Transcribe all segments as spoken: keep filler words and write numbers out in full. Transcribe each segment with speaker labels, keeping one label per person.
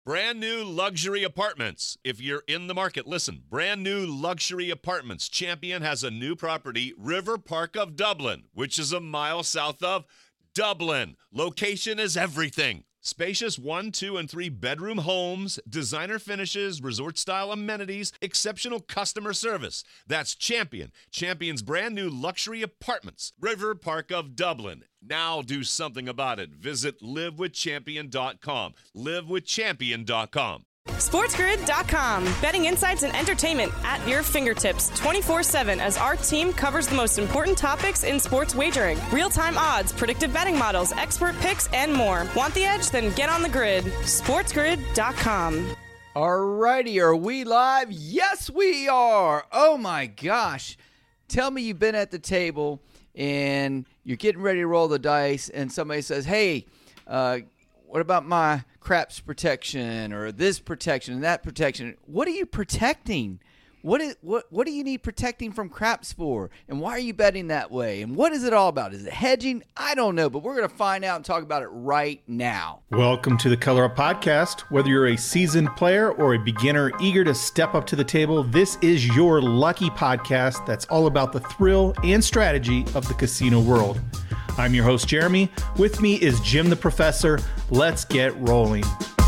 Speaker 1: Brand new luxury apartments. If you're in the market, listen. Brand new luxury apartments. Champion has a new property, River Park of Dublin, which is a mile south of Dublin. Location is everything. Spacious one, two, and three bedroom homes, designer finishes, resort-style amenities, exceptional customer service. That's Champion. Champion's brand new luxury apartments. River Park of Dublin. Now do something about it. Visit live with champion dot com. live with champion dot com.
Speaker 2: sports grid dot com. Betting insights and entertainment at your fingertips twenty-four seven as our team covers the most important topics in sports wagering. Real-time odds, predictive betting models, expert picks, and more. Want the edge? Then get on the grid. sports grid dot com.
Speaker 3: Alrighty, are we live? Yes, we are. Oh my gosh. Tell me you've been at the table and you're getting ready to roll the dice and somebody says, hey, uh, what about my craps protection or this protection and that protection? What are you protecting? What is what what do you need protecting from craps for? And why are you betting that way? And what is it all about? Is it hedging? I don't know, but we're going to find out and talk about it right now.
Speaker 4: Welcome to the Color Up Podcast. Whether you're a seasoned player or a beginner eager to step up to the table, this is your lucky podcast that's all about the thrill and strategy of the casino world. I'm your host, Jeremy. With me is Jim the Professor. Let's get rolling.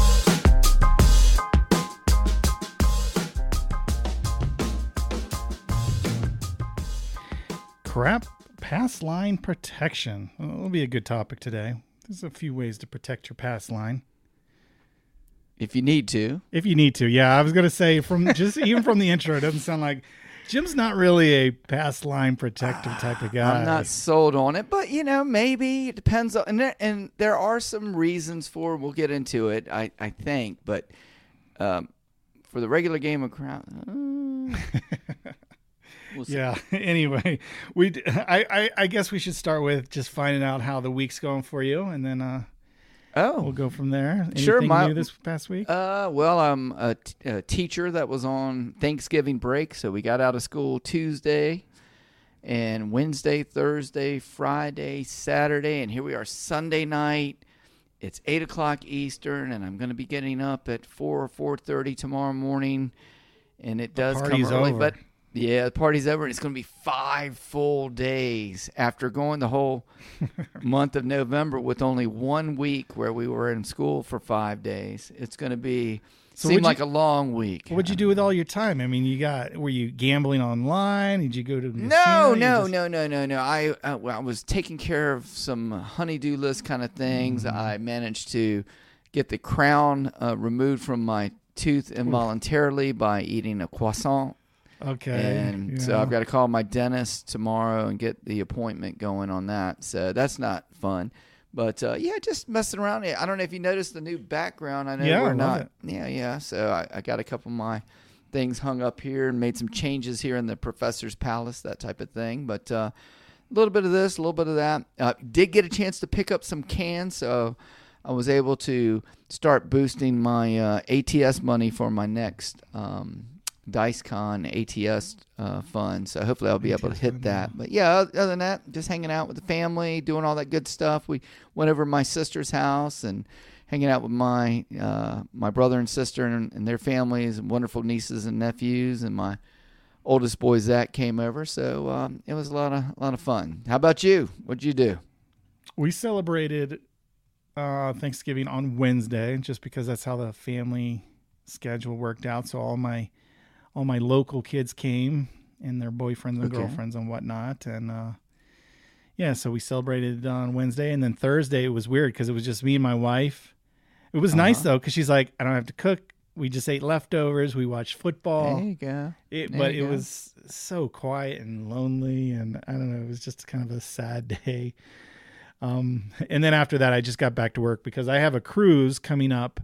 Speaker 4: Crap pass line protection. Well, it'll be a good topic today. There's a few ways to protect your pass line.
Speaker 3: If you need to.
Speaker 4: If you need to, yeah. I was going to say, from just even from the intro, it doesn't sound like Jim's not really a pass line protector type of guy.
Speaker 3: I'm not sold on it, but, you know, maybe it depends on, and there, and there are some reasons for, we'll get into it, I, I think, but um, for the regular game of Crown, uh, we'll see.
Speaker 4: Yeah. Anyway, we I, I I guess we should start with just finding out how the week's going for you, and then uh,
Speaker 3: oh,
Speaker 4: we'll go from there. Anything
Speaker 3: sure. My,
Speaker 4: new this past week?
Speaker 3: Uh, well, I'm a, t- a teacher that was on Thanksgiving break, so we got out of school Tuesday, and Wednesday, Thursday, Friday, Saturday, and here we are Sunday night. It's eight o'clock Eastern, and I'm going to be getting up at four or four thirty tomorrow morning, and it does come early,
Speaker 4: over.
Speaker 3: but. Yeah, the party's over, and it's going to be five full days after going the whole month of November with only one week where we were in school for five days. It's going to be
Speaker 4: so
Speaker 3: seem like
Speaker 4: you,
Speaker 3: a long week.
Speaker 4: What'd you do with all your time? I mean, you got were you gambling online? Did you go to the
Speaker 3: no,
Speaker 4: casino?
Speaker 3: no,
Speaker 4: just...
Speaker 3: no, no, no, no. I uh, well, I was taking care of some honey-do list kind of things. Mm-hmm. I managed to get the crown uh, removed from my tooth involuntarily Oof. by eating a croissant.
Speaker 4: Okay.
Speaker 3: And
Speaker 4: yeah.
Speaker 3: so I've got to call my dentist tomorrow and get the appointment going on that. So that's not fun. But, uh, yeah, just messing around. I don't know if you noticed the new background. I know
Speaker 4: yeah,
Speaker 3: we're
Speaker 4: I
Speaker 3: not.
Speaker 4: It.
Speaker 3: Yeah, yeah. So I, I got a couple of my things hung up here and made some changes here in the professor's palace, that type of thing. But uh, a little bit of this, a little bit of that. Uh, did get a chance to pick up some cans, so I was able to start boosting my uh, A T S money for my next um DiceCon A T S uh, fund, so hopefully I'll be able to hit that. But yeah, other than that, just hanging out with the family, doing all that good stuff. We went over to my sister's house and hanging out with my uh, my brother and sister and, and their families and wonderful nieces and nephews, and my oldest boy Zach came over. So um, it was a lot of a lot of fun. How about you? What'd you do?
Speaker 4: We celebrated uh, Thanksgiving on Wednesday, just because that's how the family schedule worked out. So all my All my local kids came and their boyfriends and okay. girlfriends and whatnot. And, uh, yeah, so we celebrated on Wednesday. And then Thursday, it was weird because it was just me and my wife. It was uh-huh. nice, though, because she's like, I don't have to cook. We just ate leftovers. We watched football.
Speaker 3: There you go.
Speaker 4: It,
Speaker 3: there
Speaker 4: but
Speaker 3: you
Speaker 4: it
Speaker 3: go.
Speaker 4: was so quiet and lonely. And I don't know, it was just kind of a sad day. Um, and then after that, I just got back to work because I have a cruise coming up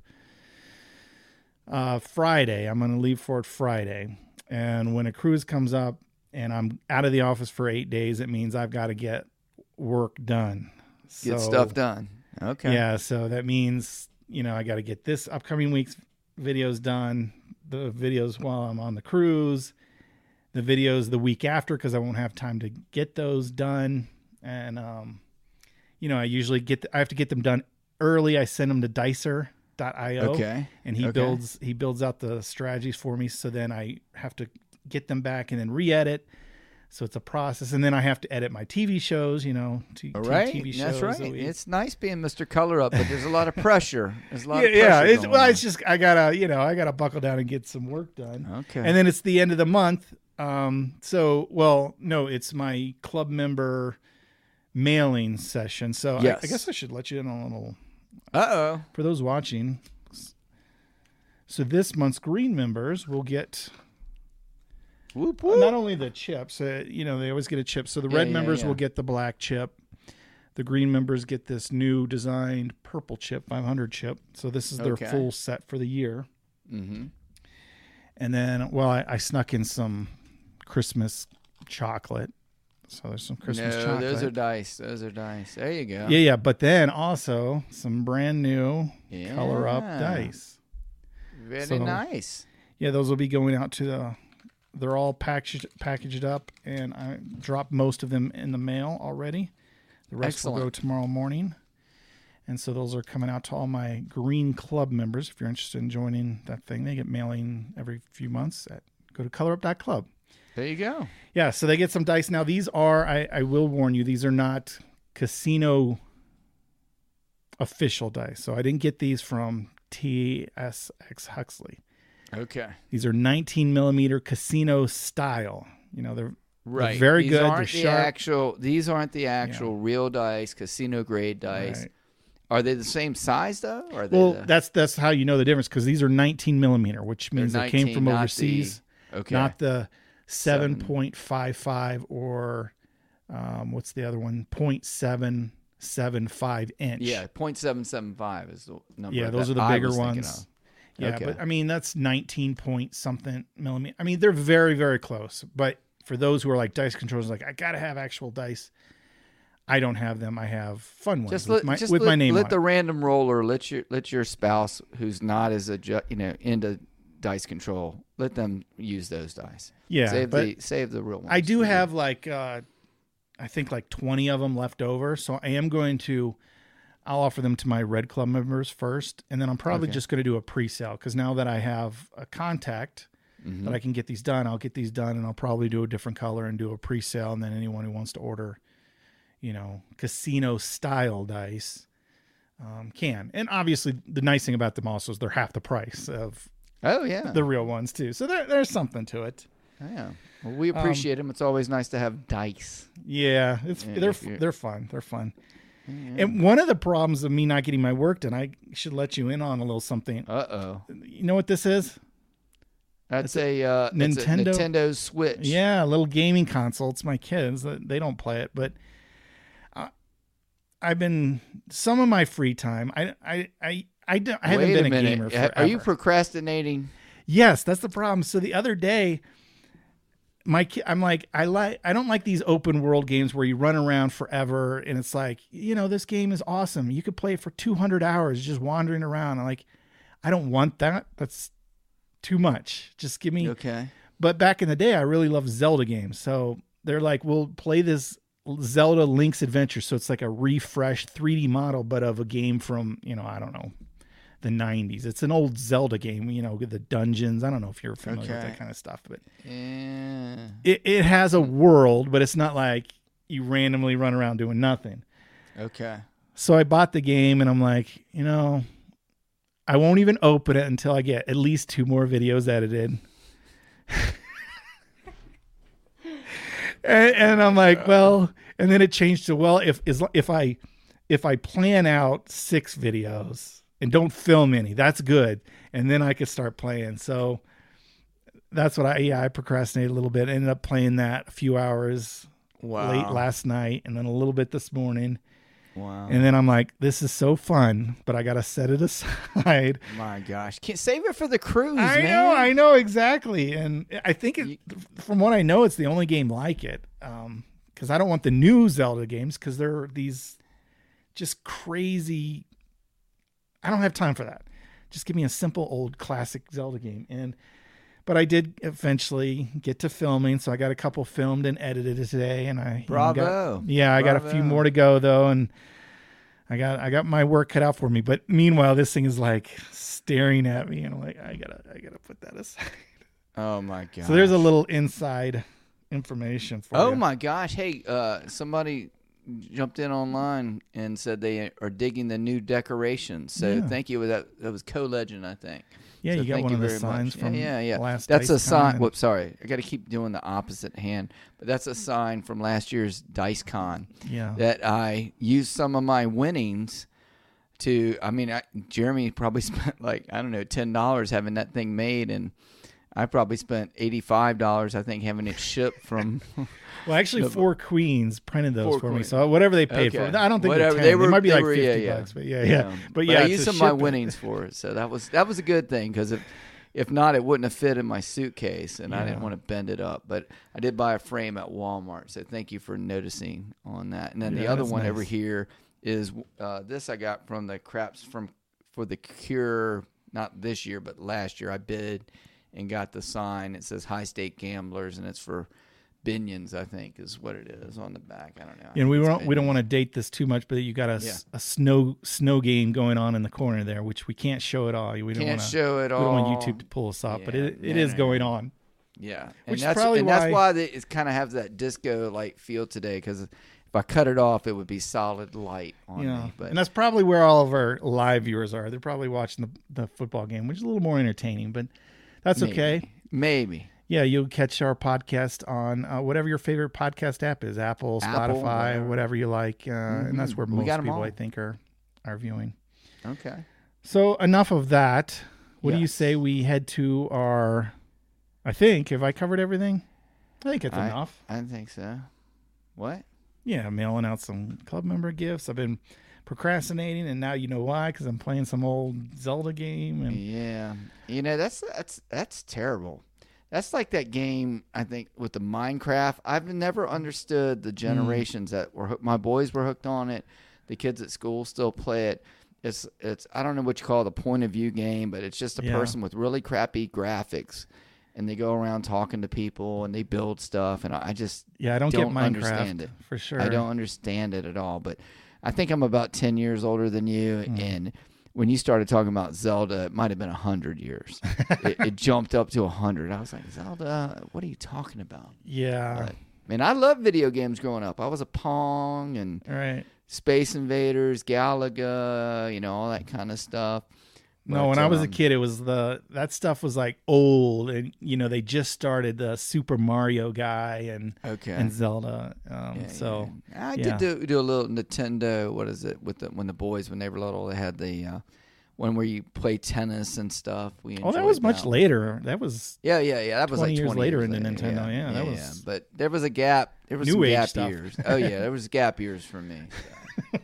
Speaker 4: Uh, Friday. I'm going to leave for it Friday. And when a cruise comes up and I'm out of the office for eight days, it means I've got to get work done.
Speaker 3: Get
Speaker 4: so,
Speaker 3: stuff done. Okay.
Speaker 4: Yeah. So that means, you know, I got to get this upcoming week's videos done, the videos while I'm on the cruise, the videos the week after, because I won't have time to get those done. And, um, you know, I usually get, the, I have to get them done early. I send them to Dicer dot i o.
Speaker 3: Okay.
Speaker 4: And he
Speaker 3: Okay.
Speaker 4: builds he builds out the strategies for me. So then I have to get them back and then re-edit. So it's a process, and then I have to edit my T V shows. You know, t-
Speaker 3: All
Speaker 4: t-
Speaker 3: right,
Speaker 4: T V shows.
Speaker 3: that's right.
Speaker 4: that we-
Speaker 3: It's nice being Mister Color Up, but there's a lot of pressure. There's a lot
Speaker 4: yeah,
Speaker 3: of
Speaker 4: yeah.
Speaker 3: pressure.
Speaker 4: It's,
Speaker 3: going
Speaker 4: well,
Speaker 3: on.
Speaker 4: it's just I gotta you know I gotta buckle down and get some work done.
Speaker 3: Okay.
Speaker 4: And then it's the end of the month. Um, so well, no, it's my club member mailing session. So I,
Speaker 3: Yes.
Speaker 4: I guess I should let you in on a little
Speaker 3: Uh oh.
Speaker 4: for those watching. So this month's green members will get
Speaker 3: Whoop
Speaker 4: well,
Speaker 3: whoop.
Speaker 4: not only the chips. Uh, you know, they always get a chip. So the
Speaker 3: Yeah,
Speaker 4: red
Speaker 3: yeah,
Speaker 4: members
Speaker 3: yeah.
Speaker 4: will get the black chip. The green members get this new designed purple chip, five hundred chip. So this is their
Speaker 3: Okay.
Speaker 4: full set for the year.
Speaker 3: Mm-hmm.
Speaker 4: And then, well, I, I snuck in some Christmas chocolate. So there's some Christmas
Speaker 3: no,
Speaker 4: chocolate.
Speaker 3: those are dice. Those are dice. There you go.
Speaker 4: yeah, yeah. But then also some brand new
Speaker 3: Yeah.
Speaker 4: color up dice.
Speaker 3: Very
Speaker 4: So-
Speaker 3: nice.
Speaker 4: Yeah, those will be going out to the. They're all packaged packaged up, and I dropped most of them in the mail already. The rest will go
Speaker 3: Excellent.
Speaker 4: tomorrow morning. And so those are coming out to all my Green Club members. If you're interested in joining that thing, they get mailing every few months. At go to color up dot club.
Speaker 3: There you go.
Speaker 4: Yeah, so they get some dice. Now, these are, I, I will warn you, these are not casino official dice. So I didn't get these from T S X Huxley.
Speaker 3: Okay.
Speaker 4: These are nineteen millimeter casino style. You know, they're,
Speaker 3: Right.
Speaker 4: they're very
Speaker 3: these
Speaker 4: good.
Speaker 3: Aren't
Speaker 4: They're
Speaker 3: the
Speaker 4: sharp.
Speaker 3: actual. These aren't the actual real dice, casino grade dice.
Speaker 4: Right.
Speaker 3: Are they the same size though? Or are they
Speaker 4: Well,
Speaker 3: the,
Speaker 4: that's that's how you know the difference, because these are nineteen millimeter, which means they came
Speaker 3: nineteen,
Speaker 4: from
Speaker 3: not the-
Speaker 4: overseas,
Speaker 3: okay.
Speaker 4: not the seven point five five or um, what's the other one? point seven seven five inch.
Speaker 3: yeah, point seven seven five is the number.
Speaker 4: Yeah, those
Speaker 3: that
Speaker 4: are the
Speaker 3: I
Speaker 4: bigger
Speaker 3: was thinking
Speaker 4: ones.
Speaker 3: of.
Speaker 4: Yeah,
Speaker 3: Okay.
Speaker 4: but I mean that's nineteen point something millimeter. I mean they're very very close. But for those who are like dice controllers, like I gotta have actual dice. I don't have them. I have fun ones
Speaker 3: Just
Speaker 4: with
Speaker 3: let
Speaker 4: my
Speaker 3: just
Speaker 4: with
Speaker 3: let,
Speaker 4: my name
Speaker 3: let
Speaker 4: on
Speaker 3: the
Speaker 4: it.
Speaker 3: random roller let your let your spouse who's not as a ju- you know into dice control, let them use those dice.
Speaker 4: Yeah,
Speaker 3: save
Speaker 4: but
Speaker 3: the save the real ones.
Speaker 4: I do
Speaker 3: for you.
Speaker 4: have like uh, I think like twenty of them left over, so I am going to. I'll offer them to my Red Club members first, and then I'm probably
Speaker 3: Okay.
Speaker 4: just going to do a pre-sale because now that I have a contact
Speaker 3: Mhm.
Speaker 4: that I can get these done, I'll get these done, and I'll probably do a different color and do a pre-sale, and then anyone who wants to order, you know, casino style dice um, can. And obviously, the nice thing about them also is they're half the price of
Speaker 3: Oh yeah.
Speaker 4: the real ones too, so there, there's something to it.
Speaker 3: yeah. Well, we
Speaker 4: Um,
Speaker 3: appreciate them. It's always nice to have dice.
Speaker 4: Yeah, it's
Speaker 3: Yeah,
Speaker 4: they're
Speaker 3: if you're-
Speaker 4: they're fun. They're fun. And one of the problems of me not getting my work done, I should let you in on a little something.
Speaker 3: Uh oh.
Speaker 4: You know what this is?
Speaker 3: That's a uh,
Speaker 4: Nintendo-
Speaker 3: Nintendo Nintendo Switch.
Speaker 4: Yeah, a little gaming console. It's my kids. They don't play it, but uh, I've been some of my free time. I I I I, don't, I haven't
Speaker 3: Wait
Speaker 4: been
Speaker 3: a
Speaker 4: a,
Speaker 3: minute.
Speaker 4: gamer
Speaker 3: Ha-
Speaker 4: forever.
Speaker 3: Are you procrastinating?
Speaker 4: Yes, that's the problem. So the other day, my ki- I'm like I like I don't like these open world games where you run around forever and it's like, you know, this game is awesome. You could play it for two hundred hours just wandering around. I'm like, I don't want that. That's too much. Just give me.
Speaker 3: Okay.
Speaker 4: But back in the day, I really loved Zelda games. So they're like, we'll play this Zelda Link's Adventure. So it's like a refreshed three D model, but of a game from, you know, I don't know, the nineties. It's an old Zelda game, you know, with the dungeons. I don't know if you're familiar with
Speaker 3: Okay.
Speaker 4: that kind of stuff, but
Speaker 3: Yeah.
Speaker 4: it, it has a world, but it's not like you randomly run around doing nothing.
Speaker 3: Okay.
Speaker 4: So I bought the game and I'm like, you know, I won't even open it until I get at least two more videos edited. and, and I'm like, well, and then it changed to, well, if is if I if I plan out six videos and don't film any, that's good. And then I could start playing. So that's what I yeah, I procrastinated a little bit. Ended up playing that a few hours
Speaker 3: Wow.
Speaker 4: late last night and then a little bit this morning.
Speaker 3: Wow.
Speaker 4: And then I'm like, this is so fun, but I got to set it aside.
Speaker 3: My gosh. Can't save it for the cruise,
Speaker 4: I
Speaker 3: man.
Speaker 4: know, I know exactly. And I think it, from what I know, it's the only game like it. Um, cause I don't want the new Zelda games cause they're these just crazy. I don't have time for that. Just give me a simple old classic Zelda game. And, but I did eventually get to filming. So I got a couple filmed and edited today and I, you know,
Speaker 3: Bravo.
Speaker 4: got, yeah, I got a few
Speaker 3: Bravo.
Speaker 4: more to go though. And I got I got my work cut out for me. But meanwhile, this thing is like staring at me, and I'm like, I gotta I gotta put that aside.
Speaker 3: Oh my god!
Speaker 4: So there's a little inside information for
Speaker 3: Oh
Speaker 4: you.
Speaker 3: my gosh! Hey, uh, somebody jumped in online and said they are digging the new decorations. So
Speaker 4: Yeah.
Speaker 3: thank you. That that was Co-Legend, I think.
Speaker 4: Yeah,
Speaker 3: So
Speaker 4: you got
Speaker 3: thank
Speaker 4: one of the
Speaker 3: very
Speaker 4: signs
Speaker 3: much.
Speaker 4: from
Speaker 3: yeah, yeah, yeah.
Speaker 4: last
Speaker 3: That's a
Speaker 4: Dice
Speaker 3: sign.
Speaker 4: Con.
Speaker 3: Whoops, sorry. I got to keep doing the opposite hand. But that's a sign from last year's Dice Con
Speaker 4: Yeah.
Speaker 3: that I used some of my winnings to. I mean, I, Jeremy probably spent like I don't know ten dollars having that thing made, and I probably spent eighty-five dollars. I think having it shipped from.
Speaker 4: Well, actually,
Speaker 3: No,
Speaker 4: Four Queens printed those
Speaker 3: Four
Speaker 4: for me.
Speaker 3: Queens.
Speaker 4: So whatever they paid
Speaker 3: Okay.
Speaker 4: for, I don't think
Speaker 3: Whatever.
Speaker 4: they're ten.
Speaker 3: They
Speaker 4: They,
Speaker 3: were-
Speaker 4: might be
Speaker 3: they
Speaker 4: like
Speaker 3: were-
Speaker 4: fifty
Speaker 3: yeah, yeah.
Speaker 4: bucks, but yeah, yeah.
Speaker 3: Um,
Speaker 4: but yeah,
Speaker 3: I
Speaker 4: to
Speaker 3: used some of my
Speaker 4: ship it-
Speaker 3: winnings for it, so that was that was a good thing because if if not, it wouldn't have fit in my suitcase, and I didn't
Speaker 4: Yeah.
Speaker 3: want to bend it up. But I did buy a frame at Walmart, so thank you for noticing on that. And then the
Speaker 4: Yeah,
Speaker 3: other
Speaker 4: that's
Speaker 3: one
Speaker 4: nice.
Speaker 3: over here is uh, this I got from the Craps from for the Cure, not this year but last year. I bid and got the sign. It says High State Gamblers, and it's for Binions, I think, is what it is on the back. I don't know. I
Speaker 4: And we
Speaker 3: think it's
Speaker 4: don't we don't
Speaker 3: Binions.
Speaker 4: want to date this too much, but you got a, s-
Speaker 3: Yeah.
Speaker 4: a snow snow game going on in the corner there, which we can't show it all. We don't
Speaker 3: Can't
Speaker 4: want to
Speaker 3: show it
Speaker 4: we
Speaker 3: all.
Speaker 4: don't want YouTube to pull us off, but
Speaker 3: Yeah,
Speaker 4: it it
Speaker 3: no,
Speaker 4: is
Speaker 3: no,
Speaker 4: going
Speaker 3: no.
Speaker 4: on.
Speaker 3: Yeah, and
Speaker 4: Which is
Speaker 3: that's
Speaker 4: probably
Speaker 3: and
Speaker 4: why-
Speaker 3: that's why they, it kind of has that disco like feel today. Because if I cut it off, it would be solid light on
Speaker 4: Yeah,
Speaker 3: me. But
Speaker 4: and that's probably where all of our live viewers are. They're probably watching the the football game, which is a little more entertaining, but that's
Speaker 3: maybe,
Speaker 4: okay.
Speaker 3: Maybe.
Speaker 4: Yeah, you'll catch our podcast on uh, whatever your favorite podcast app is, Apple,
Speaker 3: Apple,
Speaker 4: Spotify,
Speaker 3: whatever.
Speaker 4: whatever you like, uh, and that's where
Speaker 3: We
Speaker 4: most
Speaker 3: got 'em
Speaker 4: people,
Speaker 3: all.
Speaker 4: I think, are are viewing.
Speaker 3: Okay.
Speaker 4: So enough of that. What do you
Speaker 3: Yes.
Speaker 4: say we head to our? I think have I covered everything? I think it's
Speaker 3: I-
Speaker 4: enough.
Speaker 3: I think so. What?
Speaker 4: Yeah, mailing out some club member gifts. I've been procrastinating, and now you know why? Because I'm playing some old Zelda game, and
Speaker 3: Yeah. You know that's that's that's terrible. That's like that game I think with the Minecraft. I've never understood the generations that were hook- my boys were hooked on it. The kids at school still play it. It's it's I don't know what you call it, the point of view game, but it's just a
Speaker 4: Yeah.
Speaker 3: person with really crappy graphics, and they go around talking to people and they build stuff, and I I just
Speaker 4: yeah, I don't,
Speaker 3: don't
Speaker 4: get Minecraft
Speaker 3: understand it.
Speaker 4: for sure.
Speaker 3: I don't understand it at all. But I think I'm about ten years older than you,
Speaker 4: Hmm.
Speaker 3: and when you started talking about Zelda, it might have been a hundred years. it, it jumped up to a hundred. I was like, Zelda, what are you talking about?
Speaker 4: Yeah,
Speaker 3: But, man, I loved video games growing up. I was a Pong and
Speaker 4: all right.
Speaker 3: Space Invaders, Galaga, you know, all that kind of stuff.
Speaker 4: No,
Speaker 3: But,
Speaker 4: when I was a
Speaker 3: um,
Speaker 4: kid, it was the that stuff was like old, and you know they just started the Super Mario guy and
Speaker 3: okay,
Speaker 4: and Zelda. Um,
Speaker 3: Yeah,
Speaker 4: so
Speaker 3: yeah. I
Speaker 4: yeah.
Speaker 3: did do, do a little Nintendo. What is it with the when the boys when they were little? They had the uh, one where you play tennis and stuff. We
Speaker 4: oh, that
Speaker 3: enjoyed
Speaker 4: was much
Speaker 3: one.
Speaker 4: later. That was
Speaker 3: Yeah, yeah, yeah. That was
Speaker 4: twenty
Speaker 3: like
Speaker 4: years
Speaker 3: twenty
Speaker 4: later
Speaker 3: years
Speaker 4: in the
Speaker 3: later.
Speaker 4: Nintendo, yeah, that was-
Speaker 3: But there was a gap. There was
Speaker 4: New
Speaker 3: some
Speaker 4: age
Speaker 3: gap
Speaker 4: stuff.
Speaker 3: years. Oh yeah, there was gap years for me. So.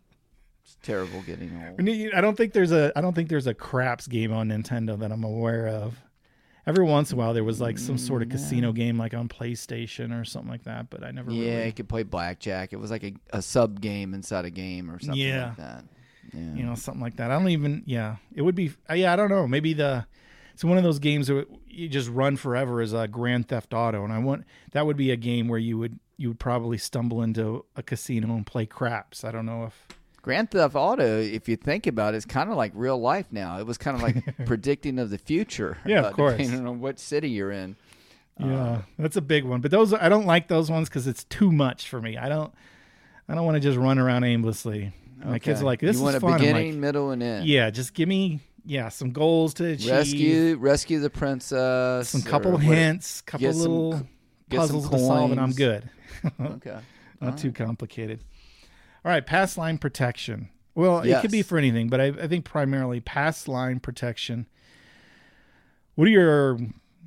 Speaker 3: It's terrible getting old.
Speaker 4: I don't think there's a I don't think there's a craps game on Nintendo that I'm aware of. Every once in a while there was like some sort of casino game like on PlayStation or something like that, but I never
Speaker 3: Yeah,
Speaker 4: really
Speaker 3: you could play blackjack. It was like a, a sub game inside a game or something
Speaker 4: Yeah.
Speaker 3: like that. Yeah.
Speaker 4: you know something like that. I don't even yeah. It would be uh, yeah, I don't know. Maybe the it's one of those games that you just run forever as a Grand Theft Auto, and I want that would be a game where you would you would probably stumble into a casino and play craps. I don't know if
Speaker 3: Grand Theft Auto, if you think about it, is kind of like real life now. It was kind of like predicting of the future.
Speaker 4: Yeah, of
Speaker 3: uh,
Speaker 4: course.
Speaker 3: Depending on what city you're in.
Speaker 4: yeah, that's a big one. But those I don't like those ones because it's too much for me. I don't I don't want to just run around aimlessly. My kids are like, "This
Speaker 3: you
Speaker 4: is
Speaker 3: want
Speaker 4: fun."
Speaker 3: a
Speaker 4: I'm
Speaker 3: beginning,
Speaker 4: like,
Speaker 3: middle, and end.
Speaker 4: yeah, just give me yeah some goals to achieve,
Speaker 3: Rescue, rescue the princess.
Speaker 4: some
Speaker 3: or
Speaker 4: couple
Speaker 3: what-
Speaker 4: hints, couple
Speaker 3: get some-
Speaker 4: little
Speaker 3: get some
Speaker 4: puzzles to solve, and I'm
Speaker 3: coins.
Speaker 4: good.
Speaker 3: Okay.
Speaker 4: Not too complicated. All right, pass line protection. Well, it could be
Speaker 3: Yes.
Speaker 4: for anything, but I, I think primarily pass line protection. What are your?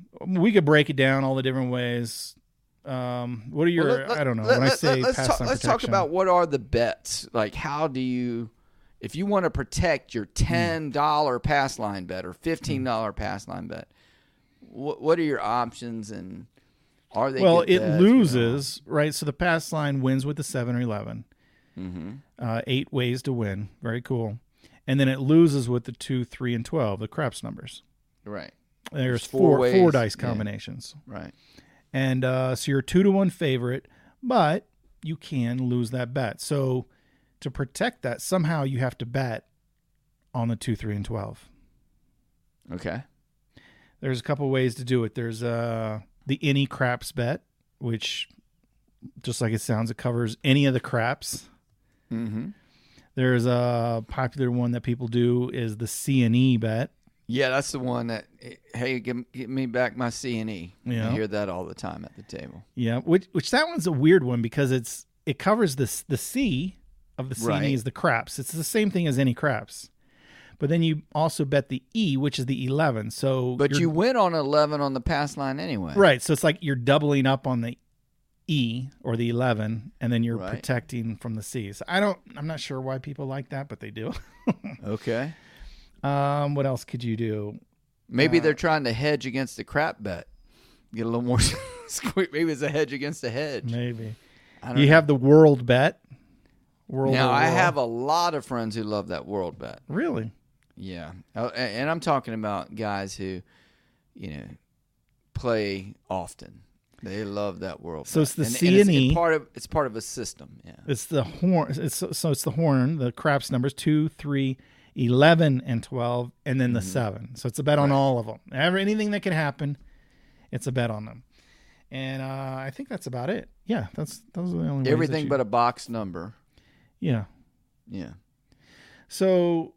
Speaker 4: We could break it down all the different ways. Um, what are your?
Speaker 3: Well, let- let-
Speaker 4: I don't know.
Speaker 3: let-
Speaker 4: when I
Speaker 3: let-
Speaker 4: say
Speaker 3: let's
Speaker 4: pass
Speaker 3: talk,
Speaker 4: line
Speaker 3: let's
Speaker 4: protection,
Speaker 3: talk about what are the bets. Like, how do you, if you want to protect your ten dollar pass line bet or fifteen dollar pass line bet, what what are your options and are they?
Speaker 4: well,
Speaker 3: good
Speaker 4: it
Speaker 3: bets, you know?
Speaker 4: loses, right? So the pass line wins with the seven or eleven.
Speaker 3: Mm-hmm.
Speaker 4: Uh, eight ways to win. Very cool. And then it loses with the two, three, and twelve, the craps numbers.
Speaker 3: Right.
Speaker 4: There's
Speaker 3: There's four
Speaker 4: four four,
Speaker 3: ways,
Speaker 4: dice
Speaker 3: yeah.
Speaker 4: combinations.
Speaker 3: Right.
Speaker 4: And uh, so you're a two to one favorite, but you can lose that bet. So to protect that, somehow you have to bet on the two, three, and twelve.
Speaker 3: Okay.
Speaker 4: There's a couple ways to do it. There's uh, the any craps bet, which, just like it sounds, it covers any of the craps.
Speaker 3: Mm-hmm.
Speaker 4: There's a popular one that people do is the C and E bet.
Speaker 3: Yeah, that's the one that, hey, give, give me back my C and E.
Speaker 4: Yeah.
Speaker 3: I hear that all the time at the table.
Speaker 4: Yeah, which which that one's a weird one because it's it covers the the C of the C and E
Speaker 3: Right.
Speaker 4: is the craps. It's the same thing as any craps. But then you also bet the E, which is the eleven. So
Speaker 3: But
Speaker 4: you're-
Speaker 3: you win on eleven on the pass line anyway.
Speaker 4: right. So it's like you're doubling up on the E or the eleven, and then you're
Speaker 3: Right.
Speaker 4: protecting from the C. So I don't. I'm not sure why people like that, but they do.
Speaker 3: Okay.
Speaker 4: um, what else could you do?
Speaker 3: Maybe
Speaker 4: Uh,
Speaker 3: they're trying to hedge against the crap bet. Get a little more squeak. Maybe it's a hedge against a hedge.
Speaker 4: Maybe
Speaker 3: I don't
Speaker 4: you
Speaker 3: know.
Speaker 4: have the world bet. World
Speaker 3: Now,
Speaker 4: of
Speaker 3: I
Speaker 4: World.
Speaker 3: have a lot of friends who love that world bet.
Speaker 4: really.
Speaker 3: Yeah. Oh, a- And I'm talking about guys who, you know, play often. They love that world.
Speaker 4: So
Speaker 3: bet.
Speaker 4: it's the
Speaker 3: and,
Speaker 4: C
Speaker 3: and it's,
Speaker 4: and E.
Speaker 3: it's part of it's part of a system. Yeah.
Speaker 4: It's the horn. It's so it's the horn. The craps numbers two, three, eleven, and twelve, and then the seven. So it's a bet on
Speaker 3: Right.
Speaker 4: all of them. Ever anything that can happen, it's a bet on them. And uh, I think that's about it. Yeah, that's those are the only ways that
Speaker 3: Everything
Speaker 4: you-
Speaker 3: but a box number.
Speaker 4: yeah.
Speaker 3: Yeah.
Speaker 4: So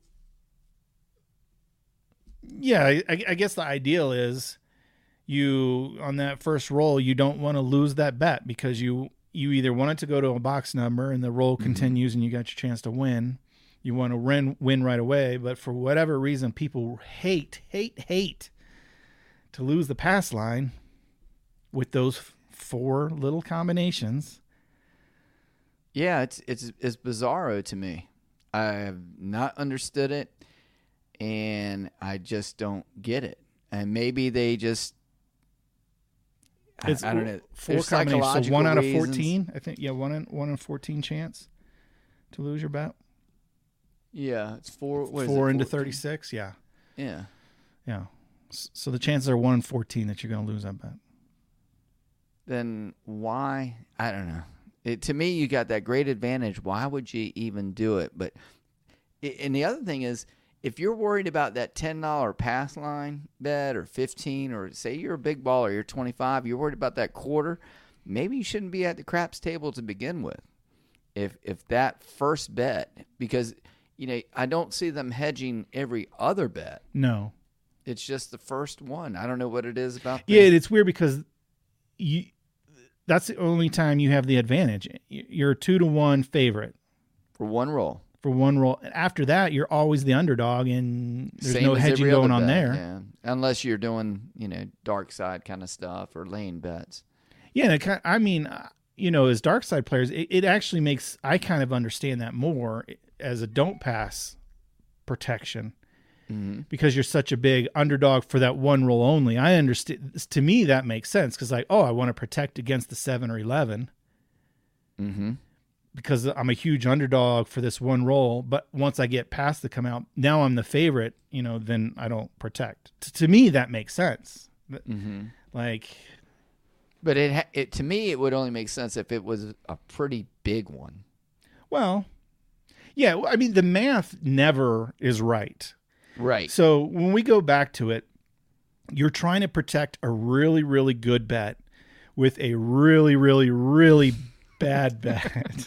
Speaker 4: yeah, I, I guess the ideal is you on that first roll you don't want to lose that bet because you you either want it to go to a box number and the roll continues and you got your chance to win. You want to win win right away, but for whatever reason people hate hate hate to lose the pass line with those f- four little combinations.
Speaker 3: Yeah, it's it's it's bizarro to me. I have not understood it, and I just don't get it. And maybe they just I,
Speaker 4: It's
Speaker 3: I don't know.
Speaker 4: four
Speaker 3: There's
Speaker 4: combinations. So
Speaker 3: psychological
Speaker 4: one out of
Speaker 3: reasons.
Speaker 4: fourteen, I think. Yeah, one in one in fourteen chance to lose your bet.
Speaker 3: Yeah, it's four. What is
Speaker 4: Four
Speaker 3: it,
Speaker 4: into
Speaker 3: fourteen?
Speaker 4: thirty-six. Yeah,
Speaker 3: Yeah.
Speaker 4: yeah. S- So the chances are one in fourteen that you're going to lose that bet.
Speaker 3: Then why? I don't know. It, to me, you got that great advantage. Why would you even do it? But and the other thing is, if you're worried about that ten dollar pass line bet or fifteen, or say you're a big baller, you're twenty-five, you're worried about that quarter, maybe you shouldn't be at the craps table to begin with. If if that first bet, because you know I don't see them hedging every other bet.
Speaker 4: No.
Speaker 3: It's just the first one. I don't know what it is about.
Speaker 4: Yeah,
Speaker 3: the-
Speaker 4: it's weird because you. That's the only time you have the advantage. You're a two to one favorite
Speaker 3: for one roll.
Speaker 4: for one roll. After that, you're always the underdog, and there's
Speaker 3: Same
Speaker 4: no
Speaker 3: as
Speaker 4: hedging
Speaker 3: every
Speaker 4: going
Speaker 3: other
Speaker 4: on
Speaker 3: bet,
Speaker 4: there.
Speaker 3: yeah. Unless you're doing, you know, dark side kind of stuff or lane bets.
Speaker 4: Yeah, and it kind I mean, uh, you know, as dark side players, it, it actually makes I kind of understand that more as a don't pass protection
Speaker 3: Mm-hmm.
Speaker 4: because you're such a big underdog for that one roll only. I understand. To me, that makes sense because like, oh, I want to protect against the seven or eleven
Speaker 3: Mm-hmm.
Speaker 4: because I'm a huge underdog for this one roll. But once I get past the come out, now I'm the favorite. You know, then I don't protect. T- to me, that makes sense.
Speaker 3: Mm-hmm.
Speaker 4: Like.
Speaker 3: But it, ha- it to me, it would only make sense if it was a pretty big one.
Speaker 4: Well, yeah, I mean, the math never is right.
Speaker 3: Right.
Speaker 4: So when we go back to it, you're trying to protect a really, really good bet with a really, really, really bad bet.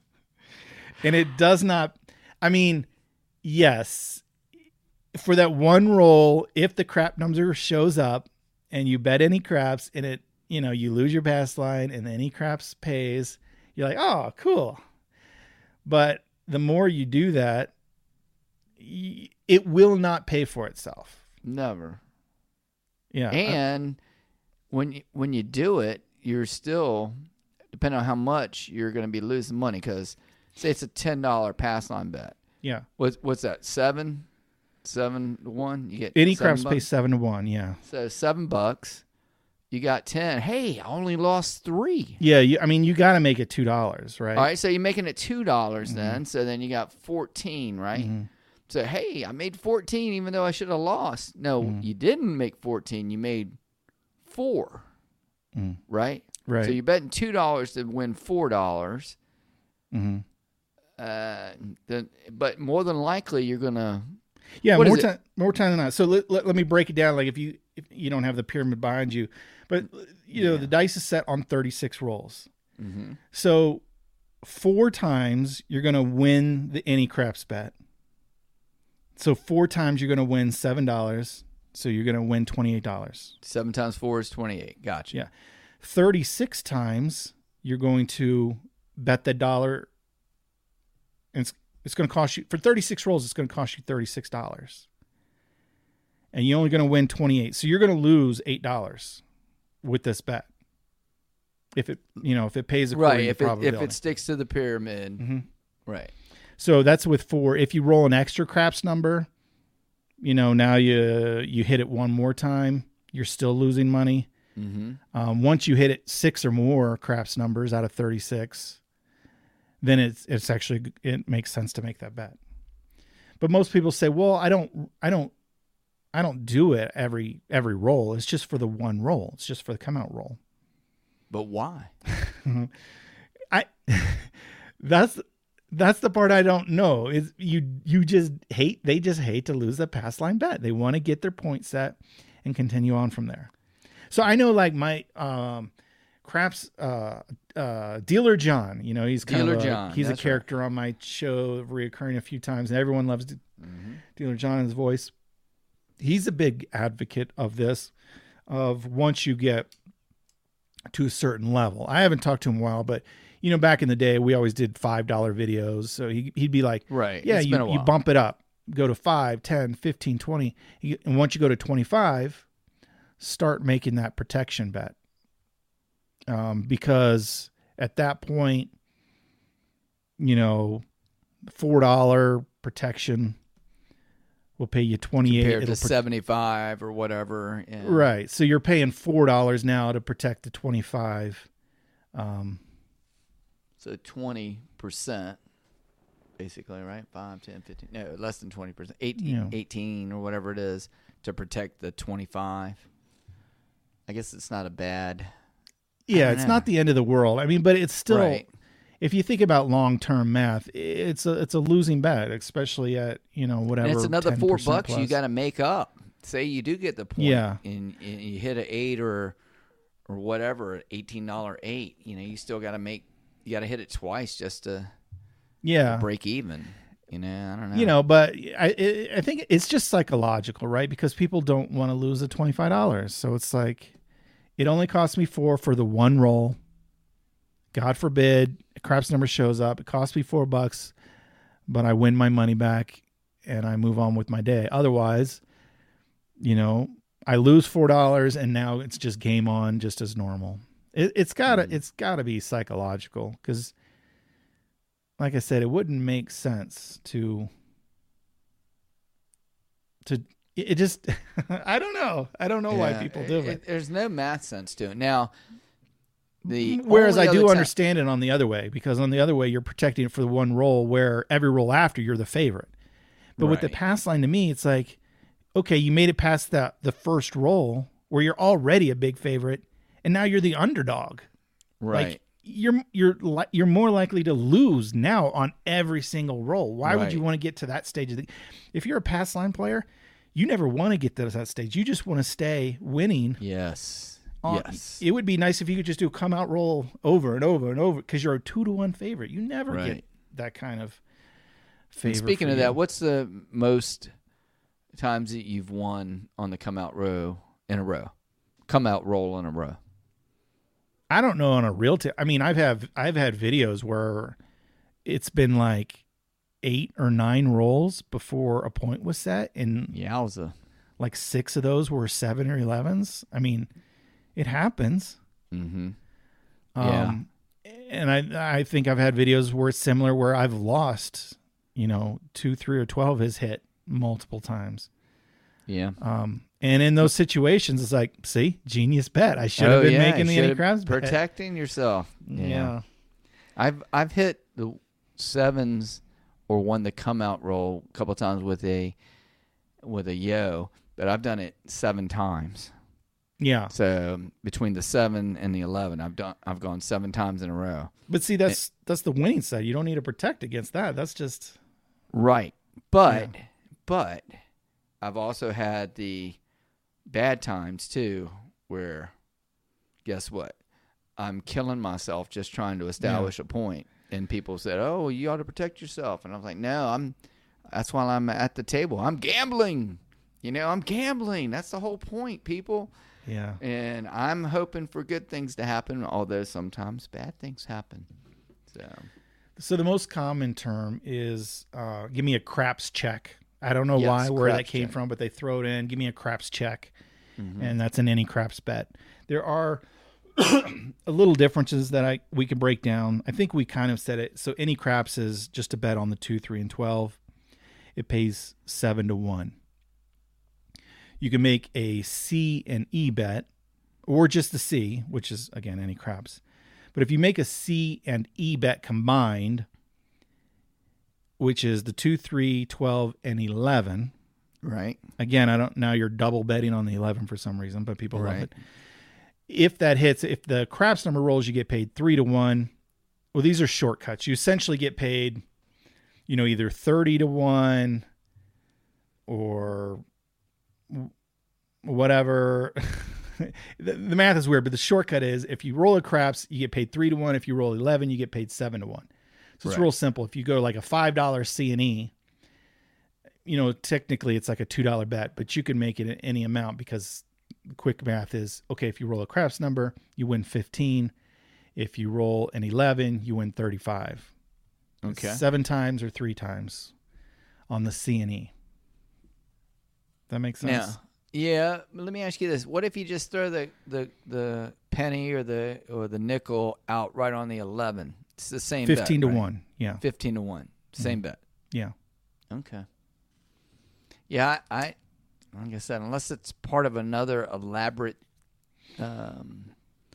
Speaker 4: And it does not, I mean, yes, for that one roll, if the crap number shows up and you bet any craps and it, you know, you lose your pass line and any craps pays, you're like, oh, cool. But the more you do that, y- it will not pay for itself.
Speaker 3: Never.
Speaker 4: Yeah.
Speaker 3: And when you, when you do it, you're still, depending on how much, you're going to be losing money. Because say it's a ten dollar pass line bet.
Speaker 4: yeah.
Speaker 3: What's what's that? Seven, seven to one. You get
Speaker 4: Any
Speaker 3: seven
Speaker 4: craps
Speaker 3: bucks?
Speaker 4: pay seven to one. Yeah.
Speaker 3: So seven bucks. You got ten. Hey, I only lost three.
Speaker 4: Yeah. You, I mean, you got to make it two dollars, right?
Speaker 3: All right, so you're making it two dollars
Speaker 4: Mm-hmm.
Speaker 3: then. So then you got fourteen, right?
Speaker 4: Mhm.
Speaker 3: So hey, I made fourteen, even though I should have lost. No,
Speaker 4: Mm-hmm.
Speaker 3: you didn't make fourteen. You made four,
Speaker 4: Mm.
Speaker 3: right?
Speaker 4: Right.
Speaker 3: So you're betting two dollars to win four dollars.
Speaker 4: hmm
Speaker 3: Uh, then, but more than likely you're gonna.
Speaker 4: Yeah,
Speaker 3: What
Speaker 4: more
Speaker 3: is it?
Speaker 4: time, more time than that. So let, let, let me break it down. Like if you if you don't have the pyramid behind you, but you know
Speaker 3: Yeah.
Speaker 4: the dice is set on thirty-six rolls.
Speaker 3: Mm-hmm.
Speaker 4: So four times you're going to win the any craps bet. So four times you're going to win seven dollars. So you're going to win twenty-eight dollars.
Speaker 3: Seven times four is twenty-eight. Gotcha.
Speaker 4: Yeah. thirty-six times you're going to bet the dollar. And it's, it's going to cost you, for thirty-six rolls, it's going to cost you thirty-six dollars. And you're only going to win twenty-eight. So you're going to lose eight dollars with this bet. If it, you know, if it pays according
Speaker 3: Right.
Speaker 4: to
Speaker 3: If it,
Speaker 4: probability.
Speaker 3: if it sticks to the pyramid.
Speaker 4: Mm-hmm.
Speaker 3: Right.
Speaker 4: So that's with four. If you roll an extra craps number, you know, now you you hit it one more time, you're still losing money.
Speaker 3: Mm-hmm.
Speaker 4: Um, once you hit it six or more craps numbers out of thirty-six, then it's it's actually it makes sense to make that bet. But most people say, well, I don't I don't I don't do it every every roll. It's just for the one roll. It's just for the come out roll.
Speaker 3: But why?
Speaker 4: I that's that's the part I don't know. Is you you just hate they just hate to lose the pass line bet. They want to get their point set and continue on from there. So I know like my um craps uh uh Dealer John, you know, he's kind
Speaker 3: Dealer
Speaker 4: of a,
Speaker 3: John,
Speaker 4: he's a
Speaker 3: that's
Speaker 4: character on my show, reoccurring a few times, and everyone loves
Speaker 3: Mm-hmm.
Speaker 4: Dealer John's voice. He's a big advocate of this, of once you get to a certain level. I haven't talked to him in a while, but you know, back in the day, we always did five dollar videos. So he, he'd be like,
Speaker 3: Right.
Speaker 4: yeah,
Speaker 3: It's
Speaker 4: you,
Speaker 3: been a
Speaker 4: you
Speaker 3: while.
Speaker 4: bump it up, go to five, ten, fifteen, twenty. You- And once you go to twenty-five, start making that protection bet. Um, because at that point, you know, four dollar protection will pay you twenty-eight.
Speaker 3: Compared
Speaker 4: It'll
Speaker 3: to
Speaker 4: pro-
Speaker 3: seventy-five or whatever. Yeah.
Speaker 4: Right. So you're paying four dollars now to protect the twenty-five. Um,
Speaker 3: So twenty percent, basically, right? five, ten, fifteen. No, less than twenty percent. eighteen,
Speaker 4: Yeah.
Speaker 3: eighteen or whatever it is to protect the twenty-five. I guess it's not a bad.
Speaker 4: yeah,
Speaker 3: don't
Speaker 4: it's
Speaker 3: know.
Speaker 4: not the end of the world. I mean, but it's still,
Speaker 3: Right.
Speaker 4: if you think about long-term math, it's a, it's a losing bet, especially at, you know, whatever.
Speaker 3: And it's another four
Speaker 4: ten percent
Speaker 3: bucks you
Speaker 4: plus.
Speaker 3: got to make up. Say you do get the point,
Speaker 4: Yeah.
Speaker 3: and, and you hit an eight or or whatever, eighteen dollar eight. You know, you still got to make. You got to hit it twice just to
Speaker 4: yeah.
Speaker 3: break even. You know, I don't know.
Speaker 4: You know, but I I think it's just psychological, right? Because people don't want to lose the twenty-five dollars. So it's like, it only costs me four for the one roll. God forbid a craps number shows up. It costs me four bucks, but I win my money back and I move on with my day. Otherwise, you know, I lose four dollars and now it's just game on, just as normal. It, it's gotta it's gotta be psychological, because, like I said, it wouldn't make sense to to it just I don't know. I don't know why
Speaker 3: Yeah,
Speaker 4: people do
Speaker 3: it-
Speaker 4: it.
Speaker 3: There's no math sense to it. Now, the
Speaker 4: Whereas
Speaker 3: only
Speaker 4: I do
Speaker 3: other ti-
Speaker 4: understand it on the other way, because on the other way you're protecting it for the one roll, where every roll after you're the favorite. But with the
Speaker 3: Right.
Speaker 4: pass line, to me, it's like, okay, you made it past that the first roll where you're already a big favorite, and now you're the underdog.
Speaker 3: right.
Speaker 4: Like, you're you're li- you're more likely to lose now on every single roll. Why would you
Speaker 3: Right.
Speaker 4: want to get to that stage of the? If you're a pass line player, you never want to get to that stage. You just want to stay winning.
Speaker 3: yes.
Speaker 4: on-
Speaker 3: yes.
Speaker 4: It would be nice if you could just do a come out roll over and over and over, because you're a two to one favorite. You never get
Speaker 3: Right.
Speaker 4: that kind of
Speaker 3: And
Speaker 4: favor.
Speaker 3: speaking
Speaker 4: for
Speaker 3: of
Speaker 4: you.
Speaker 3: that, what's the most times that you've won on the come out row in a row? Come out roll in a row.
Speaker 4: I don't know on a real tip. I mean, I've have I've had videos where it's been like eight or nine rolls before a point was set, and
Speaker 3: Yowza.
Speaker 4: like six of those were seven or elevens. I mean, it happens.
Speaker 3: Mm-hmm.
Speaker 4: Um, and I I think I've had videos where it's similar, where I've lost, you know, two, three, or twelve has hit multiple times.
Speaker 3: Yeah.
Speaker 4: Um, and in those situations, it's like, see, genius bet. I should have
Speaker 3: Oh,
Speaker 4: been
Speaker 3: yeah,
Speaker 4: making the
Speaker 3: you
Speaker 4: any
Speaker 3: should
Speaker 4: crabs bet.
Speaker 3: protecting yourself.
Speaker 4: Yeah.
Speaker 3: I've I've hit the sevens or won the come out roll a couple times with a with a yo, but I've done it seven times.
Speaker 4: Yeah.
Speaker 3: So between the seven and the eleven, I've done I've gone seven times in a row.
Speaker 4: But see, that's that's the winning side. You don't need to protect against that. That's just
Speaker 3: right. But
Speaker 4: Yeah.
Speaker 3: but I've also had the bad times too, where guess what? I'm killing myself just trying to establish a point, and people said, "Oh, you ought to protect yourself," and I was like, "No, I'm. That's why I'm at the table. I'm gambling. You know, I'm gambling. That's the whole point, people."
Speaker 4: yeah.
Speaker 3: And I'm hoping for good things to happen, although sometimes bad things happen. So,
Speaker 4: So the most common term is uh, give me a craps check. I don't know
Speaker 3: Yes,
Speaker 4: why, where that
Speaker 3: craps
Speaker 4: came
Speaker 3: check.
Speaker 4: from, but they throw it in. Give me a craps check.
Speaker 3: Mm-hmm.
Speaker 4: And that's an any craps bet. There are a little differences that I we can break down. I think we kind of said it. So any craps is just a bet on the two, three, and twelve. It pays seven to one. You can make a C and E bet, or just the C, which is again any craps. But if you make a C and E bet combined, which is the two, three, twelve, and eleven.
Speaker 3: right.
Speaker 4: Again, I don't. Now you're double betting on the eleven for some reason, but people love
Speaker 3: Right.
Speaker 4: it. If that hits, if the craps number rolls, you get paid three to one. Well, these are shortcuts. You essentially get paid, you know, either thirty to one or whatever. the, the math is weird, but the shortcut is if you roll a craps, you get paid three to one. If you roll eleven, you get paid seven to one. So it's
Speaker 3: Right.
Speaker 4: real simple. If you go like a five dollar C and E, you know, technically it's like a two dollar bet, but you can make it any amount because quick math is, okay, if you roll a craps number, you win fifteen. If you roll an eleven, you win thirty-five.
Speaker 3: Okay.
Speaker 4: Seven times or three times on the C and E. That makes sense?
Speaker 3: Now, yeah. but Let me ask you this: what if you just throw the, the, the penny or the or the nickel out right on the eleven? It's the same.
Speaker 4: fifteen
Speaker 3: bet,
Speaker 4: to
Speaker 3: right?
Speaker 4: one. Yeah.
Speaker 3: Fifteen to one. Same bet.
Speaker 4: Yeah.
Speaker 3: Okay. Yeah, I, I like I said, unless it's part of another elaborate um,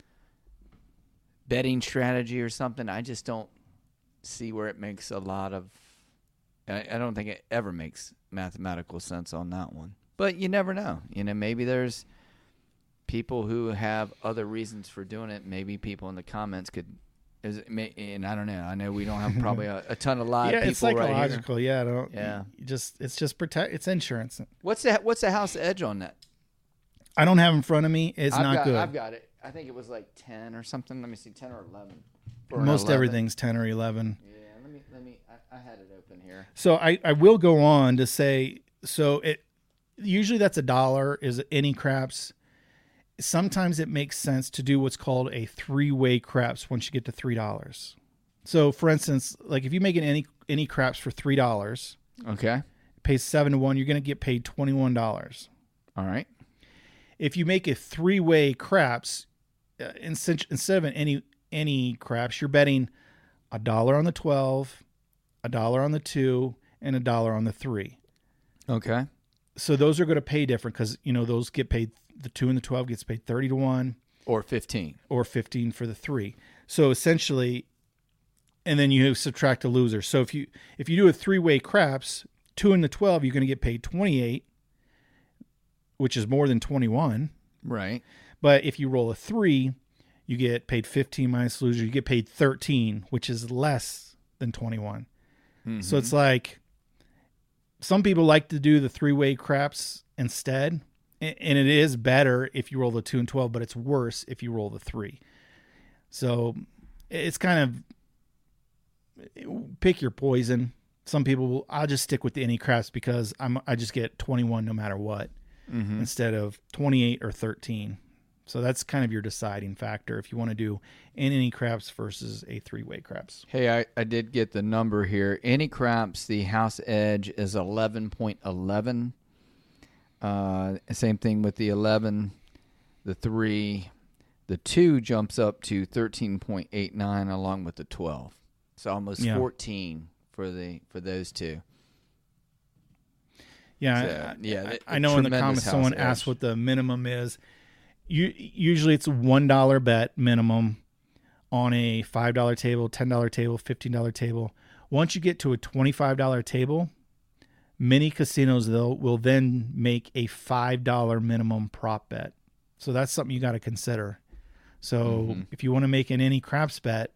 Speaker 3: betting strategy or something, I just don't see where it makes a lot of. I, I don't think it ever makes mathematical sense on that one. But you never know. You know, maybe there's people who have other reasons for doing it. Maybe people in the comments could. Is it, may- and I don't know. I know we don't have probably a, a ton of live
Speaker 4: Yeah,
Speaker 3: people
Speaker 4: it's
Speaker 3: right here.
Speaker 4: psychological. yeah, I don't.
Speaker 3: Yeah.
Speaker 4: you Just it's just protect. It's insurance.
Speaker 3: What's the what's the house edge on that?
Speaker 4: I don't have in front of me. It's
Speaker 3: I've
Speaker 4: not
Speaker 3: got,
Speaker 4: good.
Speaker 3: I've got it. I think it was like ten or something. Let me see, ten or eleven. For an
Speaker 4: Most
Speaker 3: eleven.
Speaker 4: everything's ten or eleven.
Speaker 3: Yeah, let me let me. I, I had it open here.
Speaker 4: So I, I will go on to say, so it usually that's a dollar is any craps. Sometimes it makes sense to do what's called a three-way craps once you get to three dollars. So for instance, like if you make an any any craps for three dollars,
Speaker 3: Okay.
Speaker 4: it pays seven to one, you're gonna get paid twenty-one dollars.
Speaker 3: All right.
Speaker 4: If you make a three-way craps, uh, instead instead of an any any craps, you're betting a dollar on the twelve, a dollar on the two, and a dollar on the three.
Speaker 3: Okay.
Speaker 4: So those are going to pay different because, you know, those get paid, the two and the twelve gets paid thirty to one
Speaker 3: Or fifteen.
Speaker 4: or fifteen for the three. So essentially, and then you subtract a loser. So if you, if you do a three-way craps, two and the twelve, you're going to get paid twenty-eight, which is more than twenty-one.
Speaker 3: Right.
Speaker 4: But if you roll a three, you get paid fifteen minus loser. You get paid thirteen, which is less than twenty-one.
Speaker 3: Mm-hmm.
Speaker 4: So it's like some people like to do the three-way craps instead, and it is better if you roll the two and twelve, but it's worse if you roll the three. So it's kind of pick your poison. Some people will, I'll just stick with the any craps because I'm I just get twenty-one no matter what
Speaker 3: Mm-hmm.
Speaker 4: instead of twenty-eight or thirteen. So that's kind of your deciding factor if you want to do an any craps versus a three-way craps.
Speaker 3: Hey, I, I did get the number here. Any craps, the house edge is eleven point eleven. Uh, same thing with the eleven, the three. The two jumps up to thirteen point eight nine along with the twelve. So almost
Speaker 4: Yeah.
Speaker 3: fourteen for the for those two.
Speaker 4: Yeah,
Speaker 3: So,
Speaker 4: I,
Speaker 3: yeah,
Speaker 4: I,
Speaker 3: the-
Speaker 4: I know in the
Speaker 3: tremendous
Speaker 4: comments
Speaker 3: house
Speaker 4: someone
Speaker 3: edge.
Speaker 4: asked what the minimum is. You usually it's a one dollar bet minimum on a five dollar table, ten dollar table, fifteen dollar table. Once you get to a twenty five dollar table, many casinos though will then make a five dollar minimum prop bet So that's something you got to consider. So
Speaker 3: Mm-hmm.
Speaker 4: if you want to make an any craps bet,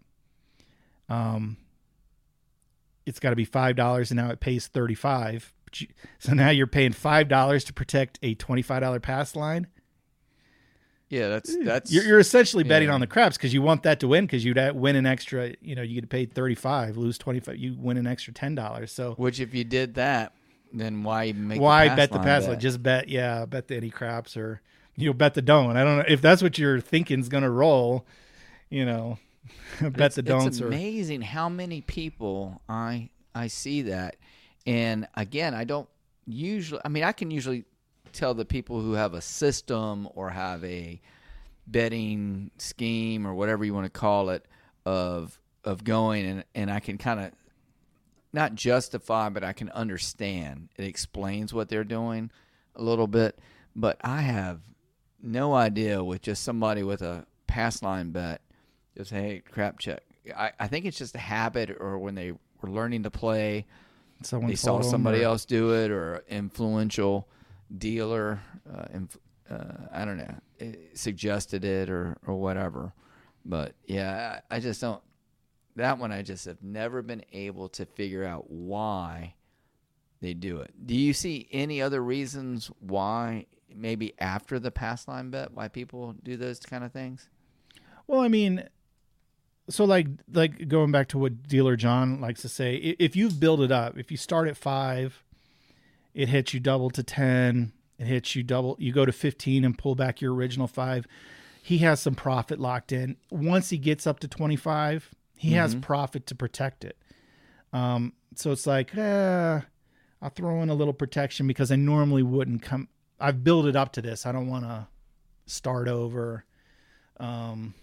Speaker 4: um, it's got to be five dollars, and now it pays thirty-five. But you, so now you're paying five dollars to protect a twenty-five dollar pass line.
Speaker 3: Yeah, that's that's
Speaker 4: You're, you're essentially betting
Speaker 3: yeah.
Speaker 4: on the craps because you want that to win, because you'd win an extra. You know, you get paid thirty-five, lose twenty-five, you win an extra ten dollars. So
Speaker 3: which if you did that, then why even make
Speaker 4: why
Speaker 3: the pass
Speaker 4: bet the
Speaker 3: line
Speaker 4: pass
Speaker 3: bet?
Speaker 4: line? Just bet, yeah, bet the any craps, or you'll bet the don't. I don't know if that's what you're thinking is going to roll. You know, bet
Speaker 3: it's,
Speaker 4: the don'ts.
Speaker 3: It's
Speaker 4: or
Speaker 3: amazing how many people I I see that, and again, I don't usually. I mean, I can usually tell the people who have a system or have a betting scheme or whatever you want to call it of of going, and and I can kind of not justify, but I can understand. It explains what they're doing a little bit, but I have no idea with just somebody with a pass line bet. Just, hey, crap check. I, I think it's just a habit, or when they were learning to play,
Speaker 4: someone
Speaker 3: they saw
Speaker 4: told them,
Speaker 3: somebody
Speaker 4: or-
Speaker 3: else do it, or an influential dealer, uh, inf- uh, I don't know, eh, suggested it or, or whatever. But, yeah, I, I just don't. That one I just have never been able to figure out why they do it. Do you see any other reasons why, maybe after the pass line bet, why people do those kind of things?
Speaker 4: Well, I mean, so like like going back to what Dealer John likes to say, i- if you've built it up, if you start at five, it hits you double to ten, it hits you double, you go to fifteen and pull back your original five. He has some profit locked in. Once he gets up to twenty-five, he
Speaker 3: Mm-hmm.
Speaker 4: has profit to protect it. Um, so it's like, eh, I'll throw in a little protection because I normally wouldn't come. I've built it up to this. I don't want to start over. Um,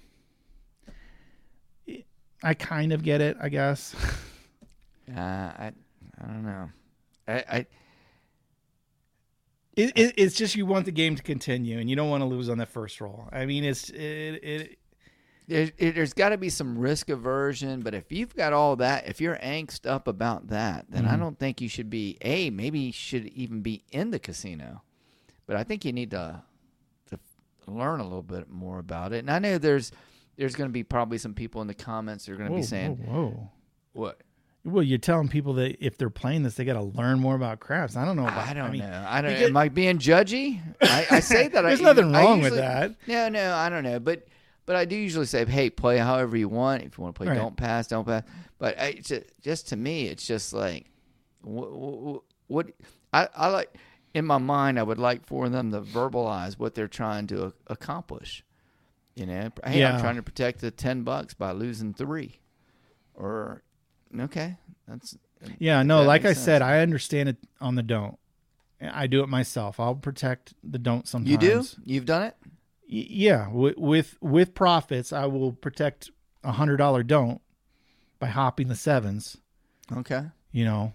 Speaker 4: I kind of get it, I guess.
Speaker 3: Uh, I I don't know. I, I
Speaker 4: It, it, it's just you want the game to continue, and you don't want to lose on that first roll. I mean, it's it. it
Speaker 3: there, it, there's got to be some risk aversion, but if you've got all that, if you're angst up about that, then I don't think you should be. A maybe you should even be in the casino, but I think you need to to learn a little bit more about it. And I know there's there's going to be probably some people in the comments that are going to
Speaker 4: whoa,
Speaker 3: be saying,
Speaker 4: whoa, whoa.
Speaker 3: "What?
Speaker 4: Well, you're telling people that if they're playing this, they got to learn more about craps. I don't know. About,
Speaker 3: I don't
Speaker 4: mean,
Speaker 3: know. I don't.
Speaker 4: you get-
Speaker 3: Am I being judgy? I, I say that.
Speaker 4: There's
Speaker 3: I,
Speaker 4: nothing
Speaker 3: I
Speaker 4: wrong with
Speaker 3: usually-
Speaker 4: that.
Speaker 3: No, no, I don't know. But but I do usually say, hey, play however you want. If you want to play,
Speaker 4: Right.
Speaker 3: don't pass, don't pass. But I, it's just, just to me, it's just like what, what, what I, I like in my mind. I would like for them to verbalize what they're trying to a- accomplish. You know, hey,
Speaker 4: Yeah.
Speaker 3: I'm trying to protect the ten bucks by losing three. Or okay, that's
Speaker 4: Yeah, no,
Speaker 3: that
Speaker 4: like I
Speaker 3: makes
Speaker 4: said,
Speaker 3: sense.
Speaker 4: I understand it on the don't. I do it myself. I'll protect the don't sometimes.
Speaker 3: You do? You've done it?
Speaker 4: Y- yeah, with, with with profits, I will protect a hundred dollar don't by hopping the sevens.
Speaker 3: Okay.
Speaker 4: You know,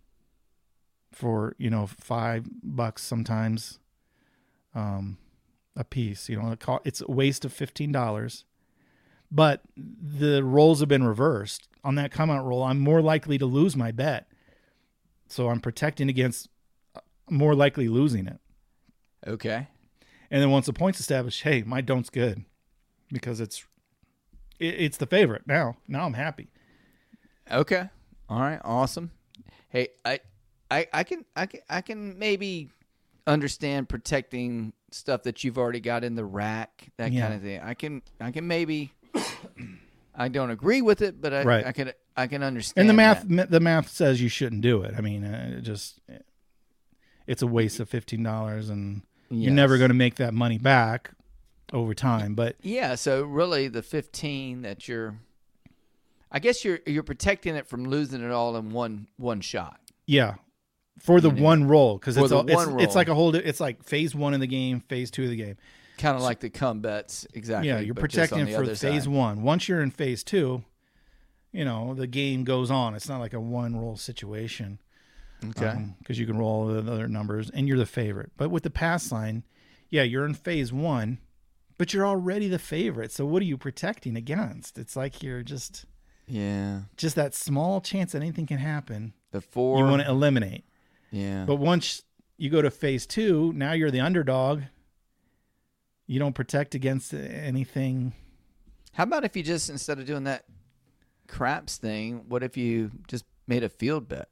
Speaker 4: for you know five bucks sometimes, um, a piece. You know, it co- it's a waste of fifteen dollars. But the rolls have been reversed on that come out roll. I'm more likely to lose my bet, so I'm protecting against more likely losing it.
Speaker 3: Okay.
Speaker 4: And then once the point's established, hey, my don't's good because it's it, it's the favorite now. Now I'm happy.
Speaker 3: Okay. All right. Awesome. Hey, I, I, I can, I can, I can maybe understand protecting stuff that you've already got in the rack, that
Speaker 4: Yeah.
Speaker 3: kind of thing. I can, I can maybe. I don't agree with it, but I,
Speaker 4: Right.
Speaker 3: I can, I can understand.
Speaker 4: And the math
Speaker 3: that.
Speaker 4: the math says you shouldn't do it. I mean, uh, it just it's a waste of fifteen dollars, and you're never
Speaker 3: Yes.
Speaker 4: going to make that money back over time. But
Speaker 3: Yeah. So really, the fifteen that you're, I guess you're you're protecting it from losing it all in one one shot.
Speaker 4: yeah, for the
Speaker 3: You know,
Speaker 4: one roll because
Speaker 3: for
Speaker 4: it's
Speaker 3: the
Speaker 4: all, it's,
Speaker 3: one
Speaker 4: it's
Speaker 3: roll.
Speaker 4: like a whole. It's like phase one of the game, phase two of the game.
Speaker 3: Kind of like the come bets, exactly.
Speaker 4: Yeah, you're
Speaker 3: but just on
Speaker 4: protecting
Speaker 3: the
Speaker 4: it for
Speaker 3: other
Speaker 4: phase
Speaker 3: side.
Speaker 4: one. Once you're in phase two, you know the game goes on. It's not like a one roll situation.
Speaker 3: Okay.
Speaker 4: Because you can roll the other numbers and you're the favorite. But with the pass line, yeah, you're in phase one, but you're already the favorite. So what are you protecting against? It's like you're just
Speaker 3: Yeah.
Speaker 4: just that small chance that anything can happen.
Speaker 3: The four.
Speaker 4: You want to eliminate.
Speaker 3: Yeah.
Speaker 4: But once you go to phase two, now you're the underdog. You don't protect against anything.
Speaker 3: How about if you just, instead of doing that craps thing, what if you just made a field bet?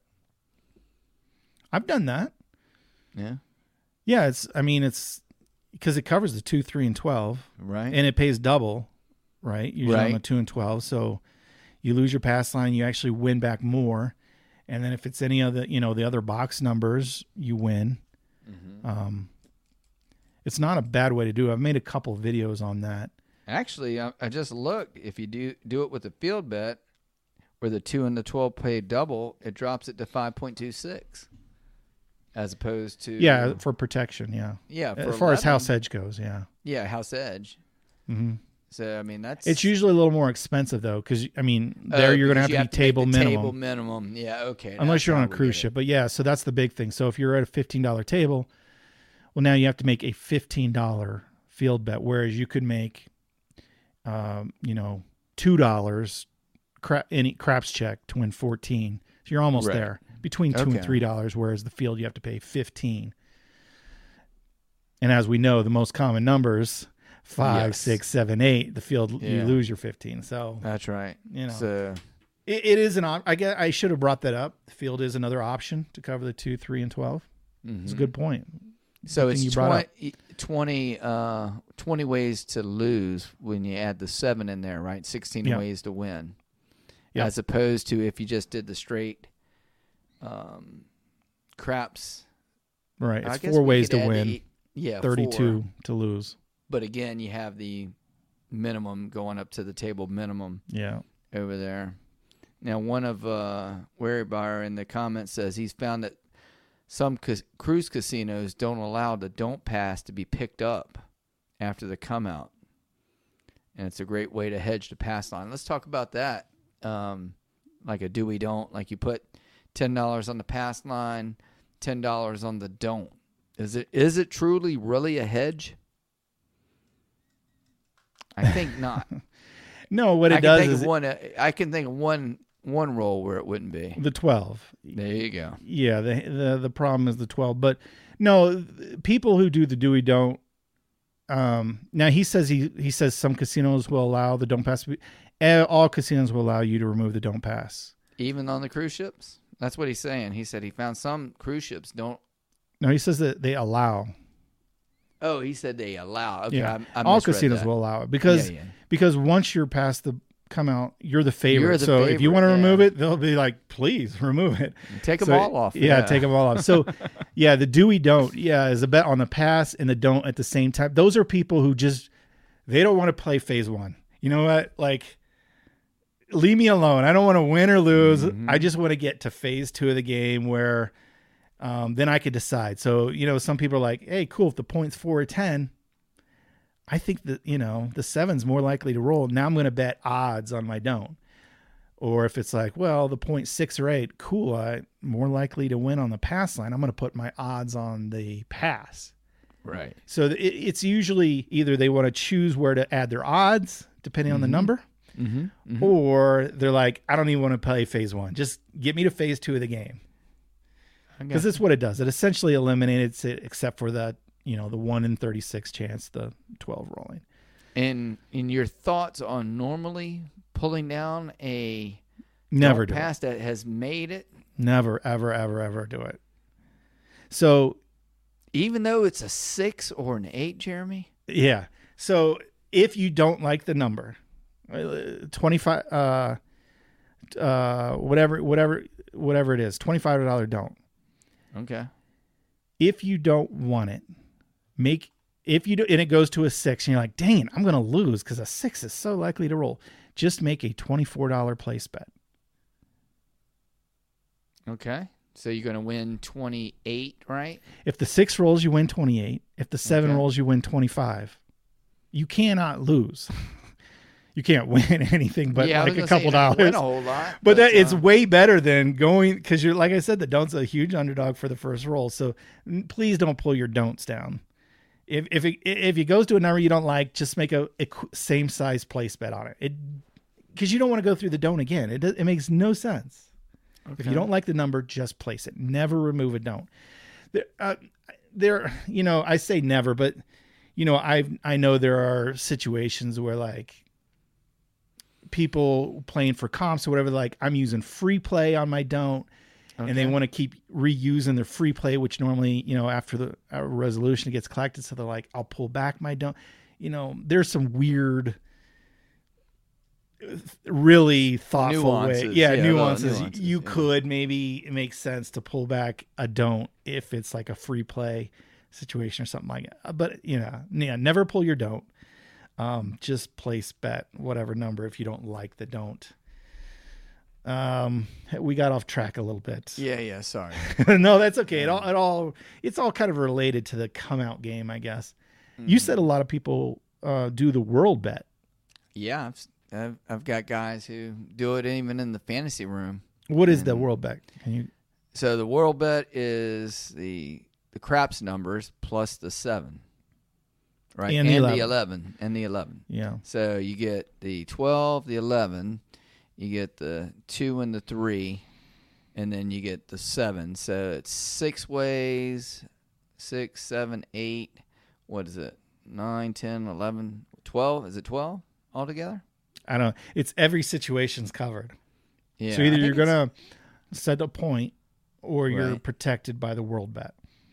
Speaker 4: I've done that.
Speaker 3: Yeah.
Speaker 4: Yeah, it's. I mean, it's because it covers the two, three, and twelve,
Speaker 3: Right.
Speaker 4: and it pays double, right? Usually on
Speaker 3: Right.
Speaker 4: the two and twelve, so you lose your pass line, you actually win back more, and then if it's any other, you know, the other box numbers, you win.
Speaker 3: Mm-hmm.
Speaker 4: Um, it's not a bad way to do it. I've made a couple of videos on that.
Speaker 3: Actually, I, I just looked. If you do do it with a field bet, where the two and the twelve pay double, it drops it to five point two six, as opposed to
Speaker 4: Yeah, for protection. Yeah,
Speaker 3: yeah. For
Speaker 4: as far as
Speaker 3: eleven,
Speaker 4: house edge goes, yeah.
Speaker 3: yeah, house edge.
Speaker 4: Mm-hmm.
Speaker 3: So I mean that's
Speaker 4: It's usually a little more expensive though, because I mean,
Speaker 3: uh,
Speaker 4: there you're going to
Speaker 3: because
Speaker 4: have
Speaker 3: you
Speaker 4: to be table
Speaker 3: make the
Speaker 4: minimum,
Speaker 3: Table minimum, yeah, okay.
Speaker 4: unless
Speaker 3: that's
Speaker 4: you're on
Speaker 3: how
Speaker 4: a
Speaker 3: we
Speaker 4: cruise
Speaker 3: get it.
Speaker 4: ship. But yeah, so that's the big thing. So if you're at a fifteen dollar table, well, now you have to make a fifteen dollar field bet, whereas you could make, um, you know, two dollars crap any craps check to win fourteen. So you're almost
Speaker 3: Right.
Speaker 4: there between two
Speaker 3: Okay.
Speaker 4: and three dollars, whereas the field you have to pay fifteen. And as we know, the most common numbers five,
Speaker 3: Yes.
Speaker 4: six, seven, eight. The field you
Speaker 3: Yeah.
Speaker 4: lose your fifteen. So
Speaker 3: That's right.
Speaker 4: you know,
Speaker 3: So
Speaker 4: it, it is an op- I guess I should have brought that up. The field is another option to cover the two, three, and twelve. It's a good point.
Speaker 3: So
Speaker 4: Good thing
Speaker 3: it's
Speaker 4: you brought up.
Speaker 3: twenty, twenty, uh, twenty ways to lose when you add the seven in there, right? sixteen
Speaker 4: Yeah.
Speaker 3: ways to win.
Speaker 4: Yeah.
Speaker 3: As opposed to if you just did the straight um, craps.
Speaker 4: Right.
Speaker 3: I
Speaker 4: It's
Speaker 3: guess
Speaker 4: four
Speaker 3: we
Speaker 4: ways
Speaker 3: could
Speaker 4: to
Speaker 3: add
Speaker 4: win,
Speaker 3: the- yeah,
Speaker 4: thirty-two
Speaker 3: four.
Speaker 4: to lose.
Speaker 3: But again, you have the minimum going up to the table minimum
Speaker 4: Yeah.
Speaker 3: over there. Now, one of uh, Wherrybar in the comments says he's found that some cas- cruise casinos don't allow the don't pass to be picked up after the come out. And it's a great way to hedge the pass line. Let's talk about that. Um, like a do we don't, like you put ten dollars on the pass line, ten dollars on the don't. Is it is it truly really a hedge? I think not.
Speaker 4: No, what it
Speaker 3: I can
Speaker 4: does
Speaker 3: think
Speaker 4: is
Speaker 3: of one. I can think of one one roll where it wouldn't be.
Speaker 4: the twelve.
Speaker 3: There you go.
Speaker 4: Yeah, the the the problem is the twelve. But no, people who do the Dewey don't. Um, now he says he he says some casinos will allow the don't pass. to be- eh, All casinos will allow you to remove the don't pass.
Speaker 3: Even on the cruise ships? That's what he's saying. He said he found some cruise ships don't.
Speaker 4: No, he says that they allow.
Speaker 3: Oh, he said they allow. Okay,
Speaker 4: Yeah,
Speaker 3: I, I
Speaker 4: all
Speaker 3: misread
Speaker 4: casinos
Speaker 3: that.
Speaker 4: will allow it because
Speaker 3: Yeah, yeah.
Speaker 4: because once you're past the come out, you're the favorite.
Speaker 3: You're the
Speaker 4: so if you
Speaker 3: favorite,
Speaker 4: want to
Speaker 3: yeah.
Speaker 4: remove it, they'll be like, please remove it.
Speaker 3: Take them
Speaker 4: So,
Speaker 3: all off.
Speaker 4: Yeah, take them all off. So, yeah, the Dewey don't. Yeah, is a bet on the pass and the don't at the same time. Those are people who just they don't want to play phase one. You know what? Like, leave me alone. I don't want to win or lose.
Speaker 3: Mm-hmm.
Speaker 4: I just want to get to phase two of the game where um, then I could decide. So, you know, some people are like, hey, cool. If the point's four or ten, I think that, you know, the seven's more likely to roll. Now I'm going to bet odds on my don't. Or if it's like, well, the point six or eight, cool. I'm more likely to win on the pass line. I'm going to put my odds on the pass.
Speaker 3: Right.
Speaker 4: So it, it's usually either they want to choose where to add their odds, depending on the number,
Speaker 3: Mm-hmm. Mm-hmm.
Speaker 4: or they're like, I don't even want to play phase one. Just get me to phase two of the game. Because that's what it does. It essentially eliminates it, except for the, you know, the one in thirty-six chance, the twelve rolling.
Speaker 3: And in your thoughts on normally pulling down a
Speaker 4: Never
Speaker 3: don't
Speaker 4: do it.
Speaker 3: pass that has made it,
Speaker 4: Never, ever, ever, ever do it. So,
Speaker 3: even though it's a six or an eight, Jeremy?
Speaker 4: yeah. So if you don't like the number, uh, twenty-five, uh, uh, whatever, whatever, whatever it is, twenty-five dollars don't.
Speaker 3: Okay.
Speaker 4: If you don't want it, make, if you do, and it goes to a six and you're like, dang it, I'm going to lose because a six is so likely to roll. Just make a twenty-four dollars place bet.
Speaker 3: Okay. So you're going to win twenty-eight, right?
Speaker 4: If the six rolls, you win twenty-eight. If the seven
Speaker 3: Okay.
Speaker 4: rolls, you win twenty-five. You cannot lose. You can't win anything but
Speaker 3: yeah, I was
Speaker 4: like a
Speaker 3: gonna say
Speaker 4: couple
Speaker 3: you're not gonna
Speaker 4: dollars.
Speaker 3: win a whole lot,
Speaker 4: But that it's
Speaker 3: uh,
Speaker 4: way better than going because you're like I said, the don't's a huge underdog for the first roll. So n- please don't pull your don'ts down. If if it, if it goes to a number you don't like, just make a, a qu- same size place bet on it. It because you don't want to go through the don't again. It does, it makes no sense. If you
Speaker 3: Okay.
Speaker 4: don't like the number, just place it. Never remove a don't. There, uh, there, you know, I say never, but you know, I I know there are situations where like people playing for comps or whatever, like I'm using free play on my don't, okay. and they want to keep reusing their free play, which normally, you know, after the uh, resolution gets collected, so they're like, I'll pull back my don't. You know, there's some weird, really thoughtful
Speaker 3: nuances.
Speaker 4: way. Yeah,
Speaker 3: yeah
Speaker 4: nuances.
Speaker 3: nuances.
Speaker 4: You
Speaker 3: yeah.
Speaker 4: could maybe it makes sense to pull back a don't if it's like a free play situation or something like that. But, you know, yeah, never pull your don't. Um, just place bet whatever number if you don't like the don't. Um, we got off track a little bit.
Speaker 3: Yeah, yeah, sorry.
Speaker 4: No, that's okay. It all, it all, it's all kind of related to the come out game, I guess. Mm-hmm. You said a lot of people uh, do the world bet.
Speaker 3: Yeah, I've, I've I've got guys who do it even in the fantasy room.
Speaker 4: What is
Speaker 3: and
Speaker 4: the world bet? Can you?
Speaker 3: So the world bet is the the craps numbers plus the seven. Right,
Speaker 4: and,
Speaker 3: and
Speaker 4: the, eleven.
Speaker 3: the eleven, and the eleven.
Speaker 4: Yeah.
Speaker 3: So you get the twelve, the eleven, you get the two and the three, and then you get the seven. So it's six ways, six, seven, eight. What is it? Nine, ten, eleven, twelve. Is it twelve altogether?
Speaker 4: I don't know. It's every situation's covered.
Speaker 3: Yeah.
Speaker 4: So either you're gonna set a point, or you're
Speaker 3: Right.
Speaker 4: protected by the world bet.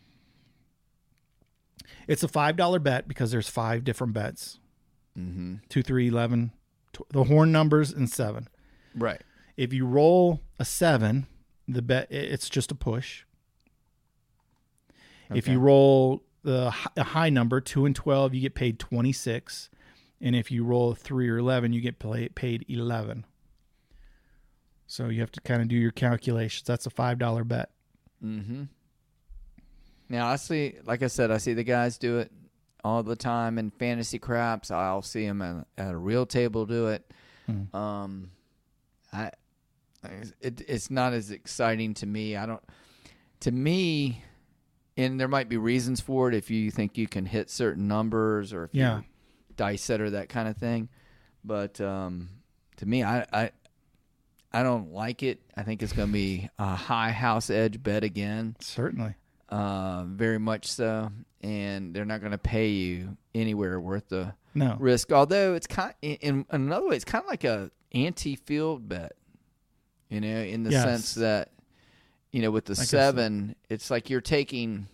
Speaker 4: It's a five dollar bet because there's five different bets.
Speaker 3: Mm-hmm.
Speaker 4: Two, three, eleven, tw- the horn numbers, and seven.
Speaker 3: Right.
Speaker 4: If you roll a seven, the bet it's just a push.
Speaker 3: Okay.
Speaker 4: If you roll the hi- a high number, two and twelve, you get paid twenty-six. And if you roll a three or eleven, you get play, paid eleven. So you have to kind of do your calculations. That's a five dollar bet.
Speaker 3: Mm-hmm. Now, I see, like I said, I see the guys do it all the time in fantasy craps. I'll see them at, at a real table do it.
Speaker 4: Hmm.
Speaker 3: Um, I, it, it's not as exciting to me. I don't, to me, and there might be reasons for it if you think you can hit certain numbers or if
Speaker 4: Yeah.
Speaker 3: you're dice setter, that kind of thing. But um, to me, I, I, I don't like it. I think it's going to be a high house edge bet again.
Speaker 4: Certainly.
Speaker 3: Uh, very much so, and they're not going to pay you anywhere worth the
Speaker 4: No.
Speaker 3: risk. Although it's kind, in, in another way, it's kind of like a anti-field bet, you know, in the
Speaker 4: Yes.
Speaker 3: sense that, you know, with the
Speaker 4: I guess
Speaker 3: seven, it's like you're taking.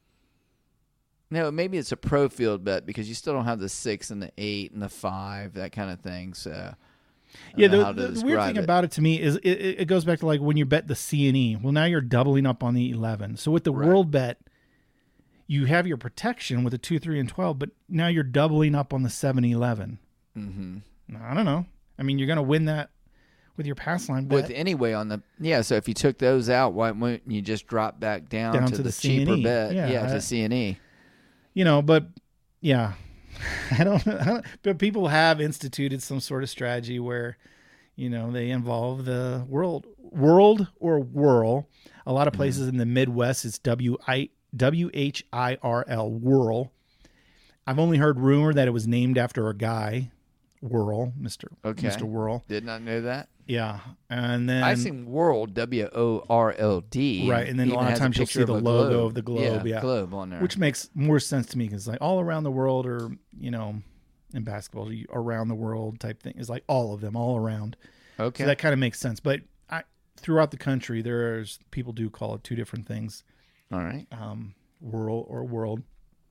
Speaker 3: No, maybe it's a pro field bet because you still don't have the six and the eight and the five, that kind of thing. So, I
Speaker 4: Yeah,
Speaker 3: don't know
Speaker 4: the,
Speaker 3: how to
Speaker 4: the, the weird
Speaker 3: describe
Speaker 4: thing
Speaker 3: it.
Speaker 4: about it to me is it, it goes back to like when you bet the C and E. Well, now you're doubling up on the eleven. So with the
Speaker 3: Right.
Speaker 4: world bet, you have your protection with the two, three, and twelve, but now you're doubling up on the seven, eleven.
Speaker 3: Mm-hmm.
Speaker 4: I don't know. I mean, you're going to win that with your pass line bet.
Speaker 3: With anyway on the yeah, so if you took those out, why wouldn't you just drop back down,
Speaker 4: Down
Speaker 3: to,
Speaker 4: to
Speaker 3: the,
Speaker 4: the C and
Speaker 3: cheaper
Speaker 4: E?
Speaker 3: bet?
Speaker 4: Yeah,
Speaker 3: Yeah,
Speaker 4: I-
Speaker 3: to C and E.
Speaker 4: you know, but yeah, I don't, I don't, but people have instituted some sort of strategy where, you know, they involve the world, world or whirl. A lot of places in the Midwest, it's W I W H I R L, whirl. I've only heard rumor that it was named after a guy, Whirl, Mister
Speaker 3: Okay.
Speaker 4: Mister Whirl.
Speaker 3: Did not know that.
Speaker 4: Yeah, and then
Speaker 3: I've seen World W O R L D.
Speaker 4: Right, and then a
Speaker 3: even
Speaker 4: lot of
Speaker 3: has
Speaker 4: times you'll
Speaker 3: picture
Speaker 4: see the
Speaker 3: a
Speaker 4: logo
Speaker 3: globe.
Speaker 4: of the globe, yeah.
Speaker 3: globe on there.
Speaker 4: which makes more sense to me because like all around the world, or you know, in basketball, you- around the world type thing is like all of them, all around.
Speaker 3: okay,
Speaker 4: So that kind of makes sense. But I, throughout the country, there's people do call it two different things,
Speaker 3: all right.
Speaker 4: um, whirl or world.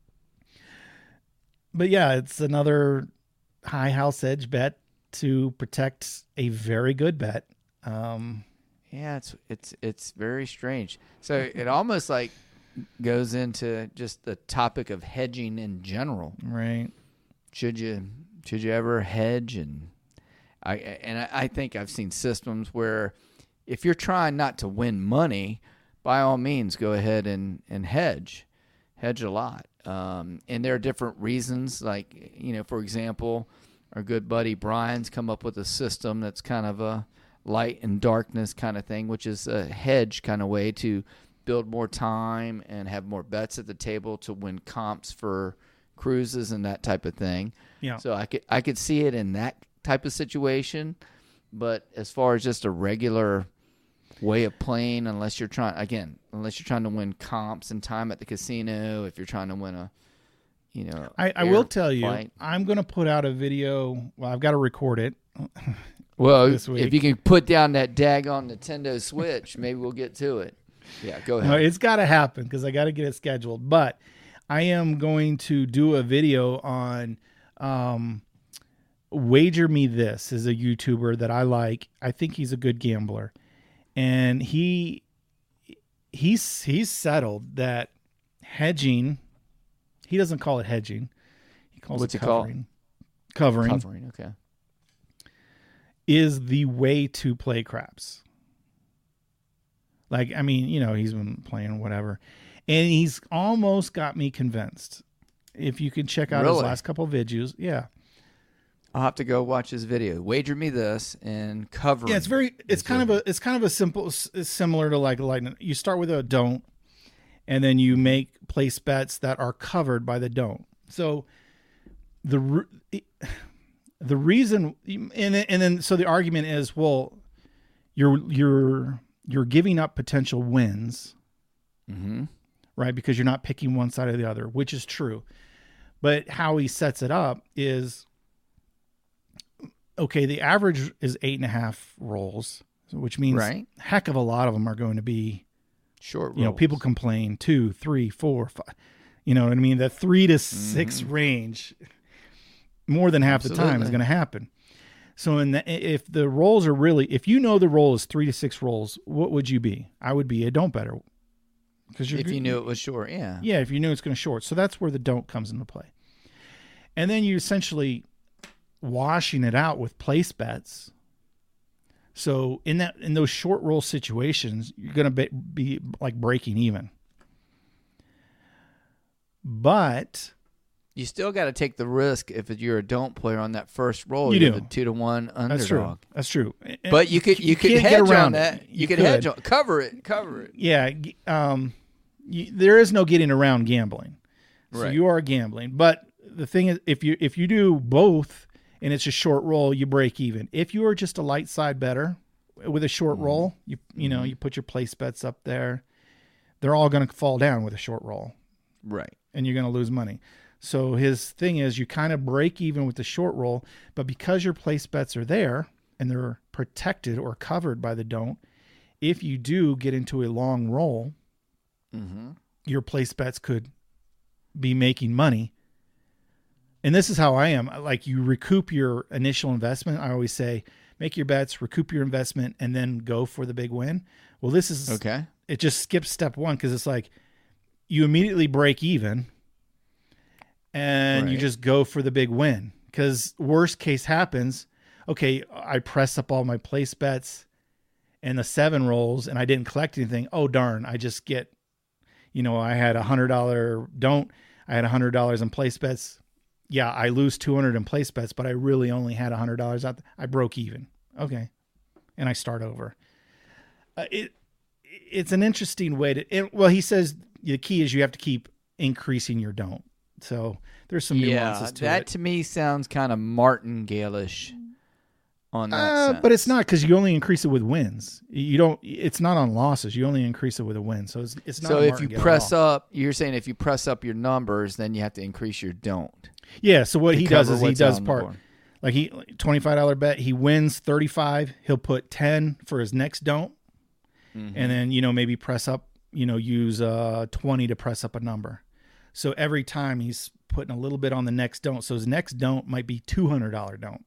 Speaker 4: But yeah, it's another high house edge bet to protect a very good bet. Um,
Speaker 3: Yeah, it's it's it's very strange. So it almost like goes into just the topic of hedging in general.
Speaker 4: right.
Speaker 3: Should you should you ever hedge? And I and I, I think I've seen systems where if you're trying not to win money, by all means go ahead and, and hedge. Hedge a lot. Um, and there are different reasons. Like, you know, for example, our good buddy Brian's come up with a system that's kind of a light and darkness kind of thing, which is a hedge kind of way to build more time and have more bets at the table to win comps for cruises and that type of thing.
Speaker 4: Yeah.
Speaker 3: So I could I could see it in that type of situation, but as far as just a regular way of playing, unless you're trying again, unless you're trying to win comps and time at the casino, if you're trying to win a you know.
Speaker 4: I, I
Speaker 3: air
Speaker 4: will tell you,
Speaker 3: flight.
Speaker 4: I'm going to put out a video. Well, I've got to record it.
Speaker 3: Well,
Speaker 4: this week.
Speaker 3: if you can put down that daggone Nintendo Switch, maybe we'll get to it. Yeah, go ahead.
Speaker 4: No, it's got to happen because I got to get it scheduled. But I am going to do a video on um, Wager Me This is a YouTuber that I like. I think he's a good gambler, and he he's he's settled that hedging. He doesn't call it hedging. He calls
Speaker 3: What's
Speaker 4: it
Speaker 3: it called?
Speaker 4: covering. Covering.
Speaker 3: Covering, okay.
Speaker 4: Is the way to play craps. Like, I mean, you know, he's been playing whatever. And he's almost got me convinced. If you can check out
Speaker 3: Really?
Speaker 4: his last couple of videos. Yeah.
Speaker 3: I'll have to go watch his video. Wager Me This and Covering.
Speaker 4: Yeah, it's very it's
Speaker 3: is
Speaker 4: kind of a it's kind of a simple it's similar to like lightning. You start with a don't and then you make place bets that are covered by the don't. So the re- the reason and and then so the argument is, well, you're you're you're giving up potential wins,
Speaker 3: Mm-hmm.
Speaker 4: right? Because you're not picking one side or the other, which is true. But how he sets it up is, okay, the average is eight and a half rolls, which means
Speaker 3: Right.
Speaker 4: heck of a lot of them are going to be,
Speaker 3: Short
Speaker 4: you know,
Speaker 3: rolls.
Speaker 4: people complain two, three, four, five, you know what I mean? The three to six range, more than half the time is
Speaker 3: Absolutely.
Speaker 4: going to happen. So in the, if the rolls are really, if you know the roll is three to six rolls, what would you be? I would be a don't better. Because
Speaker 3: If you knew it was short, yeah.
Speaker 4: yeah, if you knew it's going to short. So that's where the don't comes into play. And then you essentially washing it out with place bets. So in that in those short roll situations, you're going to be, be like breaking even. But
Speaker 3: You still got to take the risk if you're a don't player on that first roll.
Speaker 4: You
Speaker 3: You're
Speaker 4: do.
Speaker 3: the two to one underdog.
Speaker 4: that's true. That's true.
Speaker 3: But you could you, could
Speaker 4: can't
Speaker 3: hedge
Speaker 4: get around
Speaker 3: on
Speaker 4: it.
Speaker 3: that. You,
Speaker 4: You
Speaker 3: could
Speaker 4: could.
Speaker 3: hedge on cover it, cover it.
Speaker 4: Yeah, g- um, you, there is no getting around gambling. So
Speaker 3: Right.
Speaker 4: you are gambling. But the thing is, if you if you do both and it's a short roll, you break even. If you are just a light side better with a short roll, you you know you put your place bets up there. They're all going to fall down with a short roll,
Speaker 3: Right.
Speaker 4: and you're going to lose money. So his thing is, you kind of break even with the short roll, but because your place bets are there and they're protected or covered by the don't, if you do get into a long roll,
Speaker 3: Mm-hmm.
Speaker 4: your place bets could be making money. And this is how I am. Like, you recoup your initial investment. I always say, make your bets, recoup your investment, and then go for the big win. Well, this is,
Speaker 3: Okay.
Speaker 4: it just skips step one, because it's like you immediately break even and you
Speaker 3: Right.
Speaker 4: just go for the big win. Because worst case happens, okay, I press up all my place bets and the seven rolls and I didn't collect anything. Oh, darn, I just get, you know, I had a hundred dollar don't, I had a hundred dollars in place bets. Yeah, I lose two hundred in place bets, but I really only had a hundred dollars out. I broke even. Okay. And I start over. Uh, it, it's an interesting way to, it, well, he says the key is you have to keep increasing your don't. So there's some nuances
Speaker 3: Yeah,
Speaker 4: to
Speaker 3: that
Speaker 4: it.
Speaker 3: to me sounds kind of martingale-ish on that
Speaker 4: Uh,
Speaker 3: sense.
Speaker 4: but it's not, because you only increase it with wins. You don't, it's not on losses. You only increase it with a win. So it's, it's not
Speaker 3: So
Speaker 4: a
Speaker 3: if you
Speaker 4: martingale at
Speaker 3: press
Speaker 4: all.
Speaker 3: up, you're saying if you press up your numbers, then you have to increase your don't.
Speaker 4: Yeah. So what
Speaker 3: to
Speaker 4: he does
Speaker 3: cover
Speaker 4: is he
Speaker 3: what's
Speaker 4: does
Speaker 3: on the
Speaker 4: part,
Speaker 3: board.
Speaker 4: like he, twenty-five dollar bet, he wins thirty-five. He'll put ten for his next don't.
Speaker 3: Mm-hmm.
Speaker 4: And then, you know, maybe press up, you know, use uh twenty to press up a number. So every time he's putting a little bit on the next don't. So his next don't might be two hundred dollar don't.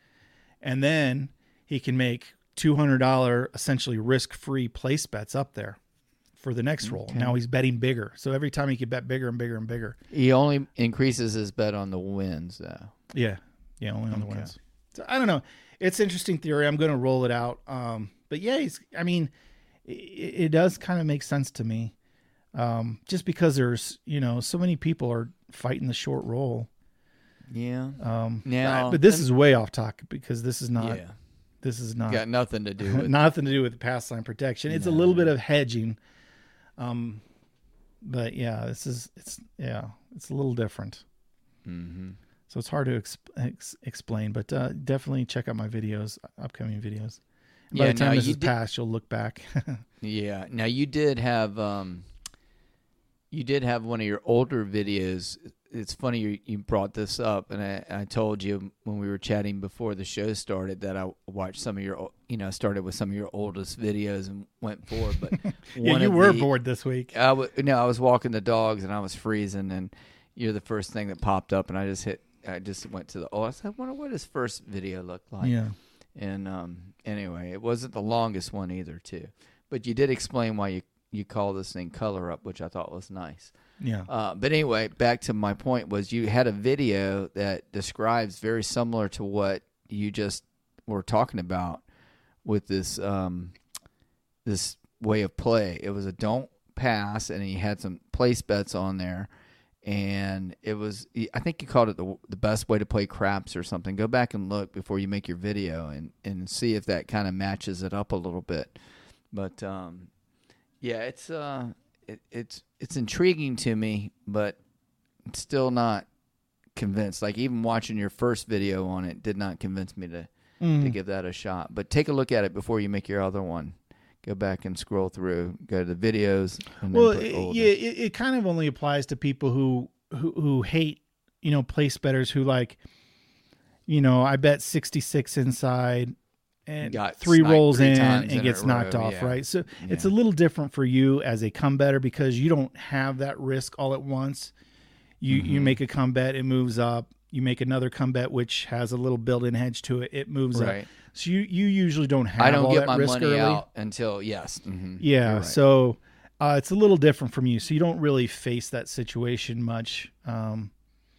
Speaker 4: And then he can make two hundred dollar essentially risk-free place bets up there for the next roll. Now he's betting bigger. So every time he can bet bigger and bigger and bigger.
Speaker 3: He only increases his bet on the wins, though.
Speaker 4: Yeah. Yeah, only on the
Speaker 3: Okay.
Speaker 4: wins. So I don't know. It's interesting theory. I'm going to roll it out. Um, but yeah, he's, I mean, it, it does kind of make sense to me. Um, just because there's, you know, so many people are fighting the short roll.
Speaker 3: Yeah.
Speaker 4: Um,
Speaker 3: Now-
Speaker 4: but this is way off topic, because this is not,
Speaker 3: yeah.
Speaker 4: this is not,
Speaker 3: Got nothing to do with
Speaker 4: nothing to do with pass line protection. It's a little bit of hedging. Um, but yeah, this is, it's, yeah, it's a little different.
Speaker 3: Mm-hmm.
Speaker 4: So it's hard to exp- ex- explain, but uh, definitely check out my videos, upcoming videos. By
Speaker 3: Yeah,
Speaker 4: the time
Speaker 3: now
Speaker 4: this
Speaker 3: you
Speaker 4: is
Speaker 3: did-
Speaker 4: passed, you'll look back.
Speaker 3: Yeah. Now you did have um, you did have one of your older videos it's funny you, you brought this up, and I, I told you when we were chatting before the show started that I watched some of your, you know, started with some of your oldest videos and went forward. But
Speaker 4: yeah,
Speaker 3: one
Speaker 4: you
Speaker 3: of
Speaker 4: were
Speaker 3: the,
Speaker 4: bored this week.
Speaker 3: I w- no, I was walking the dogs and I was freezing, and you're the first thing that popped up, and I just hit. I just went to the. Oh, I said, I wonder what his first video looked like.
Speaker 4: Yeah.
Speaker 3: And um, anyway, it wasn't the longest one either, too. But you did explain why you you call this thing Color Up, which I thought was nice.
Speaker 4: Yeah.
Speaker 3: Uh, but anyway, back to my point was you had a video that describes very similar to what you just were talking about with this um, this way of play. It was a don't pass, and he had some place bets on there. And it was, I think you called it the the best way to play craps or something. Go back and look before you make your video and, and see if that kind of matches it up a little bit. But um, yeah, it's uh, it, it's it's intriguing to me, but it's still not convinced. Like even watching your first video on it did not convince me to
Speaker 4: Mm.
Speaker 3: to give that a shot. But take a look at it before you make your other one. Go back and scroll through. Go to the videos. And
Speaker 4: Well,
Speaker 3: then put
Speaker 4: it,
Speaker 3: older.
Speaker 4: yeah, it, it kind of only applies to people who, who who hate, you know, place bettors who like, you know, I bet sixty-six inside and
Speaker 3: Got
Speaker 4: three
Speaker 3: sniped
Speaker 4: rolls
Speaker 3: three
Speaker 4: in
Speaker 3: times
Speaker 4: and
Speaker 3: in a
Speaker 4: gets knocked
Speaker 3: row,
Speaker 4: off,
Speaker 3: yeah.
Speaker 4: right? So it's
Speaker 3: Yeah.
Speaker 4: a little different for you as a come better because you don't have that risk all at once. You
Speaker 3: Mm-hmm.
Speaker 4: you make a come bet, it moves up. You make another come bet, which has a little built-in hedge to it. It moves
Speaker 3: Right.
Speaker 4: up. So you, you usually don't have
Speaker 3: I don't
Speaker 4: all
Speaker 3: get
Speaker 4: that
Speaker 3: my
Speaker 4: risk
Speaker 3: money
Speaker 4: early.
Speaker 3: out until yes. Mm-hmm.
Speaker 4: Yeah,
Speaker 3: You're right.
Speaker 4: so uh, it's a little different from you. So you don't really face that situation much um,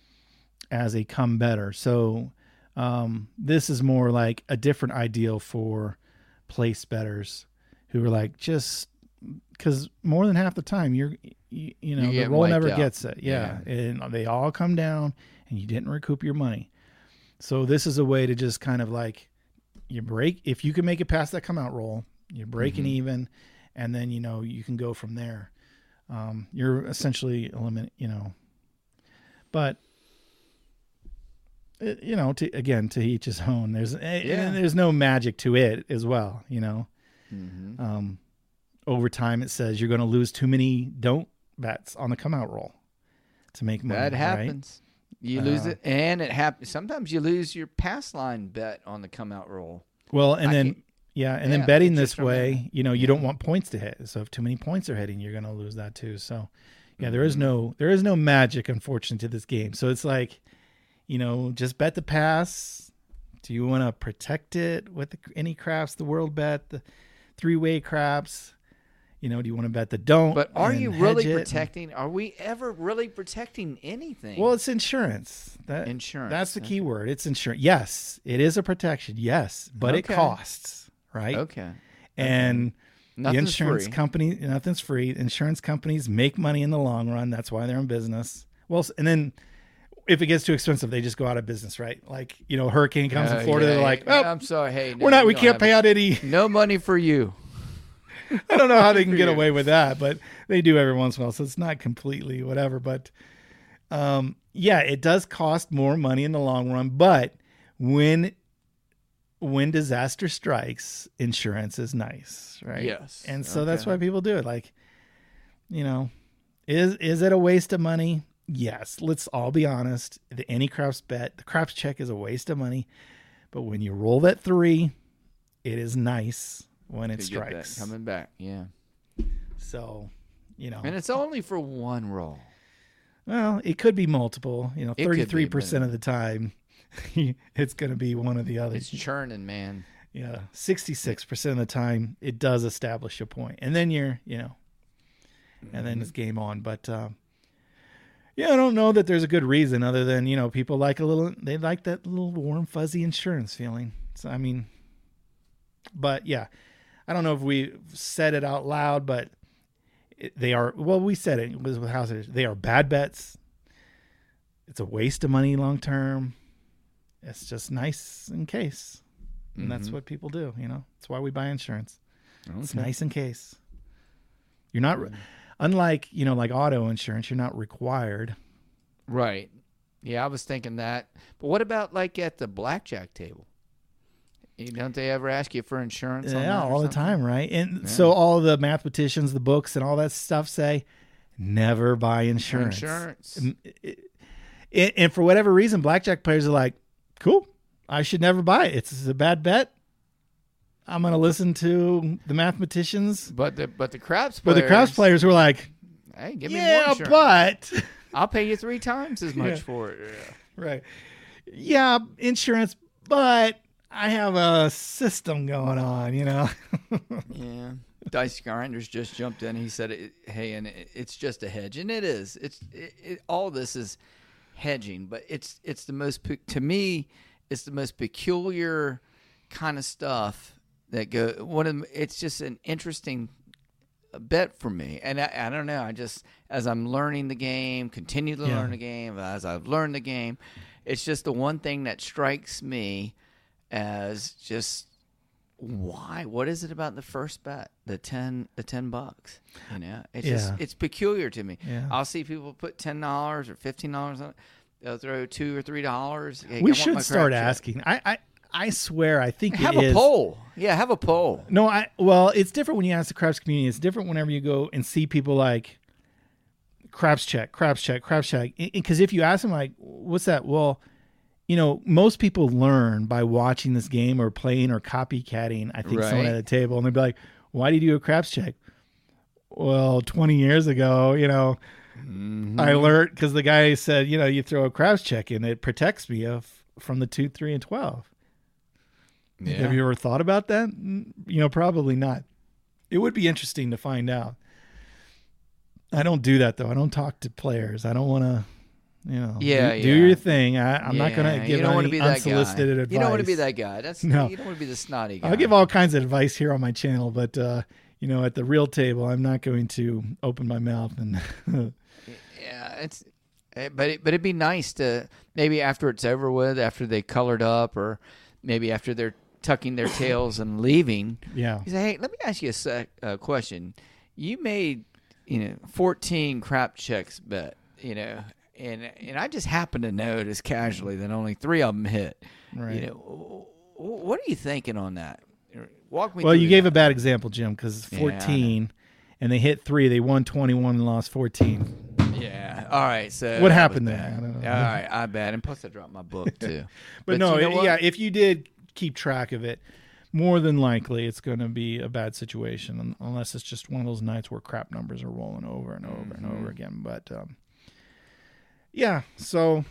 Speaker 4: as a come better. So um, this is more like a different ideal for place bettors who are like just because more than half the time you're you, you know
Speaker 3: You're
Speaker 4: the
Speaker 3: getting
Speaker 4: roll
Speaker 3: wiped
Speaker 4: never
Speaker 3: out.
Speaker 4: gets it. Yeah. and they all come down and you didn't recoup your money. So this is a way to just kind of like you break if you can make it past that come out roll, you're breaking
Speaker 3: Mm-hmm.
Speaker 4: even, and then you know you can go from there. Um, you're essentially eliminate, you know, but it, you know, to, again, to each his own. There's eh,
Speaker 3: Yeah.
Speaker 4: there's no magic to it as well, you know.
Speaker 3: Mm-hmm.
Speaker 4: Um, over time, it says you're going to lose too many don't bets on the come out roll to make money.
Speaker 3: That
Speaker 4: right?
Speaker 3: happens. You lose
Speaker 4: Uh,
Speaker 3: it, and it happens. Sometimes you lose your pass line bet on the come out roll.
Speaker 4: Well, and
Speaker 3: I
Speaker 4: then
Speaker 3: can't-
Speaker 4: yeah, and
Speaker 3: Yeah,
Speaker 4: then betting
Speaker 3: just
Speaker 4: this way,
Speaker 3: remember.
Speaker 4: you know, you
Speaker 3: Yeah.
Speaker 4: don't want points to hit. So if too many points are hitting, you're going to lose that too. So yeah, there is
Speaker 3: Mm-hmm.
Speaker 4: no there is no magic, unfortunately, to this game. So it's like, you know, just bet the pass. Do you want to protect it with the, any craps? The world bet, the three way craps. You know, do you want to bet the don't?
Speaker 3: But are
Speaker 4: and
Speaker 3: you
Speaker 4: hedge
Speaker 3: really
Speaker 4: it?
Speaker 3: protecting? Are we ever really protecting anything?
Speaker 4: Well, it's insurance. That,
Speaker 3: Insurance,
Speaker 4: That's the
Speaker 3: okay.
Speaker 4: key word. It's insurance. Yes, it is a protection. Yes, but
Speaker 3: Okay.
Speaker 4: it costs, right?
Speaker 3: okay.
Speaker 4: And
Speaker 3: Nothing's
Speaker 4: the insurance
Speaker 3: free.
Speaker 4: company, nothing's free. Insurance companies make money in the long run. That's why they're in business. Well, and then if it gets too expensive, they just go out of business, right? Like, you know, hurricane comes
Speaker 3: Uh,
Speaker 4: in Florida,
Speaker 3: yeah,
Speaker 4: they're like,
Speaker 3: yeah,
Speaker 4: oh,
Speaker 3: I'm sorry. Hey, no,
Speaker 4: we're not,
Speaker 3: we
Speaker 4: we
Speaker 3: don't
Speaker 4: can't
Speaker 3: have
Speaker 4: pay out any.
Speaker 3: No money for you.
Speaker 4: I don't know how they can
Speaker 3: for
Speaker 4: get
Speaker 3: you.
Speaker 4: away with that, but they do every once in a while. So it's not completely whatever. But um, yeah, it does cost more money in the long run. But when when disaster strikes, insurance is nice, right?
Speaker 3: Yes.
Speaker 4: And so that's
Speaker 3: Okay.
Speaker 4: why people do it. Like, you know, is is it a waste of money? Yes. Let's all be honest. The any craps bet, the craps check is a waste of money. But when you roll that three, it is nice when it
Speaker 3: To get that
Speaker 4: strikes.
Speaker 3: coming back. Yeah.
Speaker 4: So, you know,
Speaker 3: And it's only for one roll.
Speaker 4: well, it could be multiple. You know,
Speaker 3: It could be,
Speaker 4: thirty-three percent of the time, it's going to be one or the other.
Speaker 3: It's churning, man.
Speaker 4: Yeah, sixty-six percent of the time, it does establish a point, and then you're, you know, and then it's game on. But um, yeah, I don't know that there's a good reason other than you know people like a little, they like that little warm fuzzy insurance feeling. So I mean, but yeah, I don't know if we said it out loud, but it, they are. Well, we said it, it was with House. They are bad bets. It's a waste of money long term. It's just nice in case. And that's
Speaker 3: Mhm.
Speaker 4: what people do, you know. That's why we buy insurance. It's
Speaker 3: Okay.
Speaker 4: nice in case. You're not, re- unlike, you know, like auto insurance, you're not required.
Speaker 3: Right. Yeah, I was thinking that. But what about like at the blackjack table? You- Don't they ever ask you for insurance? on
Speaker 4: Yeah,
Speaker 3: that or
Speaker 4: all the
Speaker 3: something?
Speaker 4: time, right? And
Speaker 3: Yeah.
Speaker 4: so all the mathematicians, the books, and all that stuff say never buy insurance.
Speaker 3: Insurance.
Speaker 4: Um, it- And, and for whatever reason, blackjack players are like, cool, I should never buy it. It's a bad bet. I'm going to listen to the mathematicians.
Speaker 3: But the but the craps players,
Speaker 4: But the craps players were like,
Speaker 3: hey, give me
Speaker 4: yeah,
Speaker 3: more insurance.
Speaker 4: but
Speaker 3: I'll pay you three times as much
Speaker 4: Yeah.
Speaker 3: for it. Yeah.
Speaker 4: right, yeah, insurance, but I have a system going on, you know.
Speaker 3: Yeah. Dice Grinders just jumped in. He said, it, "Hey, and it, it's just a hedge, and it is. It's it, it, all this is hedging, but it's it's the most pe- to me, it's the most peculiar kind of stuff that go. One of them, it's just an interesting bet for me, and I, I don't know. I just as I'm learning the game, continue to
Speaker 4: Yeah.
Speaker 3: learn the game. As I've learned the game, it's just the one thing that strikes me as just." Why? What is it about the first bet? The ten, the ten bucks. You know, it's
Speaker 4: Yeah.
Speaker 3: just it's peculiar to me.
Speaker 4: Yeah.
Speaker 3: I'll see people put ten dollars or fifteen dollars on it. They'll throw two or three dollars. Hey,
Speaker 4: We
Speaker 3: I want my
Speaker 4: should start
Speaker 3: crap check.
Speaker 4: asking. I, I I swear, I think
Speaker 3: Have
Speaker 4: it
Speaker 3: a
Speaker 4: is.
Speaker 3: poll. Yeah, have a poll.
Speaker 4: No, I well, it's different when you ask the craps community. It's different whenever you go and see people like craps check, craps check, craps check. Because if you ask them like, "What's that?" Well, you know, most people learn by watching this game or playing or copycatting. I think someone
Speaker 3: Right.
Speaker 4: at a table, and they'd be like, "Why did you do a craps check?" Well, twenty years ago, you know,
Speaker 3: Mm-hmm.
Speaker 4: I learned because the guy said, you know, you throw a craps check and it protects me of, from the two, three, and twelve.
Speaker 3: Yeah.
Speaker 4: Have you ever thought about that? Mm, You know, probably not. It would be interesting to find out. I don't do that though. I don't talk to players. I don't want to, you know,
Speaker 3: Yeah,
Speaker 4: do, do
Speaker 3: yeah.
Speaker 4: your thing. I, I'm not going
Speaker 3: Yeah,
Speaker 4: to give
Speaker 3: you don't wanna
Speaker 4: any
Speaker 3: be that guy.
Speaker 4: unsolicited advice.
Speaker 3: You don't want to be that guy. That's
Speaker 4: No.
Speaker 3: you don't want to be the snotty guy.
Speaker 4: I'll give all kinds of advice here on my channel, but uh, you know, at the real table, I'm not going to open my mouth and.
Speaker 3: Yeah, it's eh, but it, but it'd be nice to maybe after it's over with, after they colored up, or maybe after they're tucking their tails and leaving.
Speaker 4: Yeah.
Speaker 3: You say, hey, let me ask you a sec, uh, question. You made, you know, fourteen crap checks bet, you know, and and I just happened to notice casually that only three of them hit.
Speaker 4: Right.
Speaker 3: You know, wh- wh- what are you thinking on that? Walk me.
Speaker 4: Well,
Speaker 3: through
Speaker 4: you gave
Speaker 3: that.
Speaker 4: a bad example, Jim, because
Speaker 3: Yeah, I
Speaker 4: fourteen, and they hit three. They won twenty-one and lost fourteen.
Speaker 3: Yeah. All right. So
Speaker 4: What
Speaker 3: that
Speaker 4: happened
Speaker 3: was
Speaker 4: there?
Speaker 3: bad.
Speaker 4: I don't know.
Speaker 3: All right. I bet. And plus, I dropped my book too.
Speaker 4: But, no,
Speaker 3: you know
Speaker 4: it-
Speaker 3: what?
Speaker 4: yeah, if you did keep track of it, more than likely it's going to be a bad situation, un- unless it's just one of those nights where crap numbers are rolling over and over and
Speaker 3: Mm-hmm.
Speaker 4: over again. But um, yeah, so.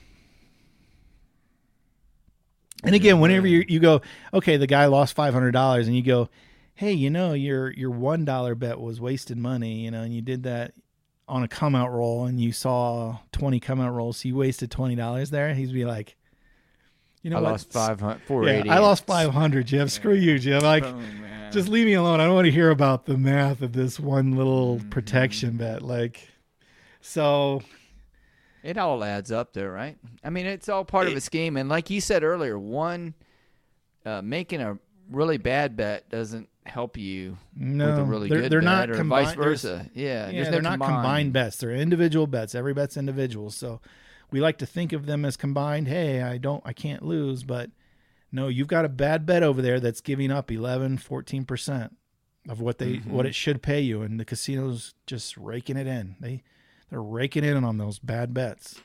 Speaker 4: And again, whenever you you go, okay, the guy lost five hundred dollars, and you go, hey, you know, your your one dollar bet was wasted money, you know, and you did that on a come out roll, and you saw twenty come out rolls, so you wasted twenty dollars there. He'd be like, you know,
Speaker 3: I
Speaker 4: what?
Speaker 3: lost five hundred, four
Speaker 4: Yeah,
Speaker 3: eighty.
Speaker 4: I lost five hundred, Jim. Screw you, Jim. Like,
Speaker 3: Oh, man.
Speaker 4: just leave me alone. I don't want to hear about the math of this one little
Speaker 3: Mm-hmm.
Speaker 4: protection bet. Like, so
Speaker 3: It all adds up there, right? I mean, it's all part of a scheme. And like you said earlier, one uh, making a really bad bet doesn't help you
Speaker 4: no,
Speaker 3: with a really
Speaker 4: they're,
Speaker 3: good
Speaker 4: they're
Speaker 3: bet,
Speaker 4: not
Speaker 3: or
Speaker 4: combined.
Speaker 3: vice versa. Yeah,
Speaker 4: Yeah,
Speaker 3: there's no
Speaker 4: they're not
Speaker 3: combined.
Speaker 4: combined bets. They're individual bets. Every bet's individual. So we like to think of them as combined. Hey, I don't, I can't lose, but no, you've got a bad bet over there that's giving up eleven, fourteen percent of what they,
Speaker 3: Mm-hmm.
Speaker 4: what it should pay you. And the casino's just raking it in. They, they're raking in on those bad bets.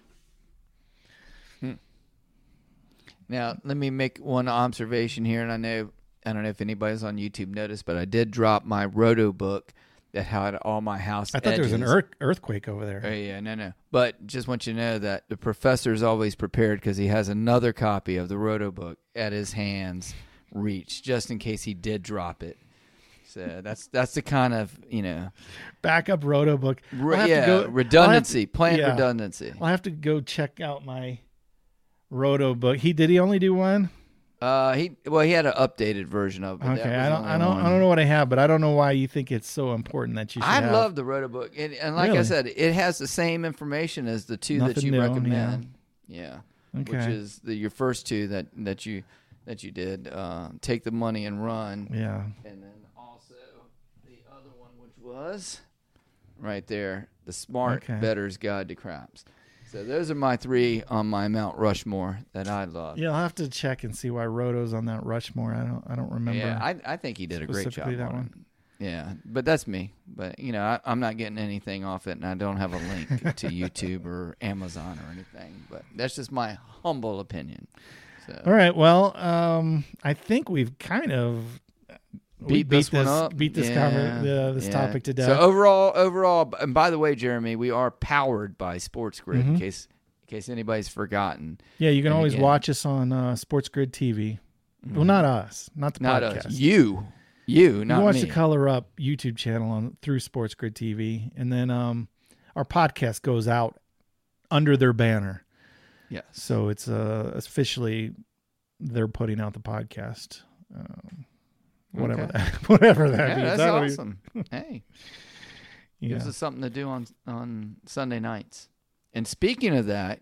Speaker 3: Now, let me make one observation here, and I know I don't know if anybody's on YouTube noticed, but I did drop my Roto book that had all my house.
Speaker 4: I thought there was an
Speaker 3: edges.
Speaker 4: earth, earthquake over there.
Speaker 3: Oh, yeah, no, no. But just want you to know that the professor's always prepared because he has another copy of the Roto book at his hands reach, just in case he did drop it. So that's that's the kind of, you know,
Speaker 4: Backup Roto book. I'll
Speaker 3: re-
Speaker 4: have to
Speaker 3: yeah,
Speaker 4: go-
Speaker 3: redundancy,
Speaker 4: I'll have to-
Speaker 3: planned
Speaker 4: yeah.
Speaker 3: redundancy.
Speaker 4: I'll have to go check out my Roto book. He did he only do one?
Speaker 3: Uh, he well, he had an updated version of it. but that
Speaker 4: Okay,
Speaker 3: was
Speaker 4: I don't,
Speaker 3: only
Speaker 4: I don't,
Speaker 3: one.
Speaker 4: I don't know what I have, but I don't know why you think it's so important that you should
Speaker 3: I
Speaker 4: have.
Speaker 3: love the Roto book, and, and like I
Speaker 4: Really?
Speaker 3: said, it has the same information as the two that
Speaker 4: Nothing
Speaker 3: you
Speaker 4: new,
Speaker 3: recommend. Yeah, which
Speaker 4: Okay.
Speaker 3: is the, your first two that, that you that you did. Uh, Take the money and run,
Speaker 4: Yeah.
Speaker 3: and then also the other one, which was right there, the Smart
Speaker 4: Okay.
Speaker 3: Better's Guide to Craps. So those are my three on my Mount Rushmore that I love.
Speaker 4: Yeah, I'll have to check and see why Roto's on that Rushmore. I don't, I don't remember.
Speaker 3: Yeah, I I think he did a great job
Speaker 4: specifically that
Speaker 3: on
Speaker 4: one.
Speaker 3: Yeah, but that's me. But, you know, I, I'm not getting anything off it, and I don't have a link to YouTube or Amazon or anything. But that's just my humble opinion. So.
Speaker 4: All right. Well, um, I think we've kind of we
Speaker 3: Beat,
Speaker 4: beat
Speaker 3: this, one
Speaker 4: this
Speaker 3: up.
Speaker 4: beat this
Speaker 3: yeah,
Speaker 4: cover, uh, this
Speaker 3: yeah.
Speaker 4: topic to death.
Speaker 3: So overall, overall, and by the way, Jeremy, we are powered by Sports Grid,
Speaker 4: Mm-hmm.
Speaker 3: in case in case anybody's forgotten.
Speaker 4: yeah, you can
Speaker 3: and
Speaker 4: always
Speaker 3: again-
Speaker 4: watch us on uh, Sports Grid T V. Well, not us, not the
Speaker 3: Not
Speaker 4: podcast.
Speaker 3: us, you, you,
Speaker 4: You
Speaker 3: not
Speaker 4: can watch
Speaker 3: me.
Speaker 4: the Color Up YouTube channel on through Sports Grid T V, and then um, our podcast goes out under their banner.
Speaker 3: Yes.
Speaker 4: So it's uh, officially they're putting out the podcast. Um, whatever
Speaker 3: Okay.
Speaker 4: that, whatever that
Speaker 3: Yeah,
Speaker 4: means.
Speaker 3: that's
Speaker 4: That'll be-
Speaker 3: awesome. Hey,
Speaker 4: yeah.
Speaker 3: gives us something to do on on Sunday nights. And speaking of that,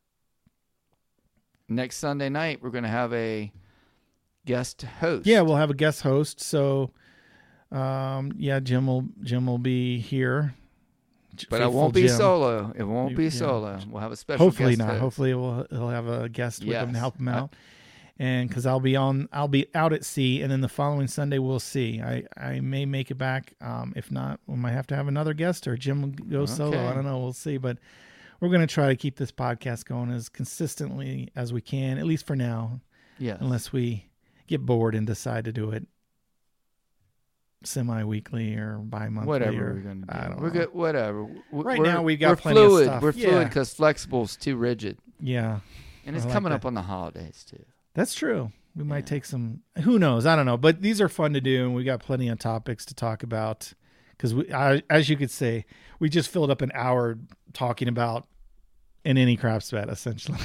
Speaker 3: next Sunday night we're going to have a guest host.
Speaker 4: Yeah, we'll have a guest host. So, um, yeah, Jim will Jim will be here.
Speaker 3: but it
Speaker 4: Faithful
Speaker 3: won't be
Speaker 4: Jim.
Speaker 3: solo. It won't be
Speaker 4: Yeah.
Speaker 3: solo. We'll have a special.
Speaker 4: Hopefully
Speaker 3: guest
Speaker 4: not.
Speaker 3: host.
Speaker 4: Hopefully we'll he'll have a guest with him to
Speaker 3: Yes.
Speaker 4: help him
Speaker 3: I-
Speaker 4: out. And because I'll be on, I'll be out at sea, and then the following Sunday we'll see. I, I may make it back. Um, if not, we might have to have another guest, or Jim will go solo.
Speaker 3: Okay.
Speaker 4: I don't know. We'll see. But we're going to try to keep this podcast going as consistently as we can, at least for now,
Speaker 3: Yes.
Speaker 4: unless we get bored and decide to do it semi-weekly or bi-monthly.
Speaker 3: Whatever
Speaker 4: or,
Speaker 3: we're going to
Speaker 4: I
Speaker 3: do.
Speaker 4: don't
Speaker 3: We're
Speaker 4: know.
Speaker 3: good. Whatever. W-
Speaker 4: Right
Speaker 3: we're-
Speaker 4: now we got
Speaker 3: we're
Speaker 4: plenty of
Speaker 3: fluid.
Speaker 4: stuff.
Speaker 3: We're
Speaker 4: Yeah.
Speaker 3: fluid because flexible's too rigid,
Speaker 4: Yeah,
Speaker 3: and it's
Speaker 4: I like
Speaker 3: coming
Speaker 4: that.
Speaker 3: up on the holidays too.
Speaker 4: that's true. We might
Speaker 3: Yeah.
Speaker 4: take some. Who knows? I don't know. But these are fun to do, and we got plenty of topics to talk about. Because we, I, as you could say, we just filled up an hour talking about an any craps bet, essentially.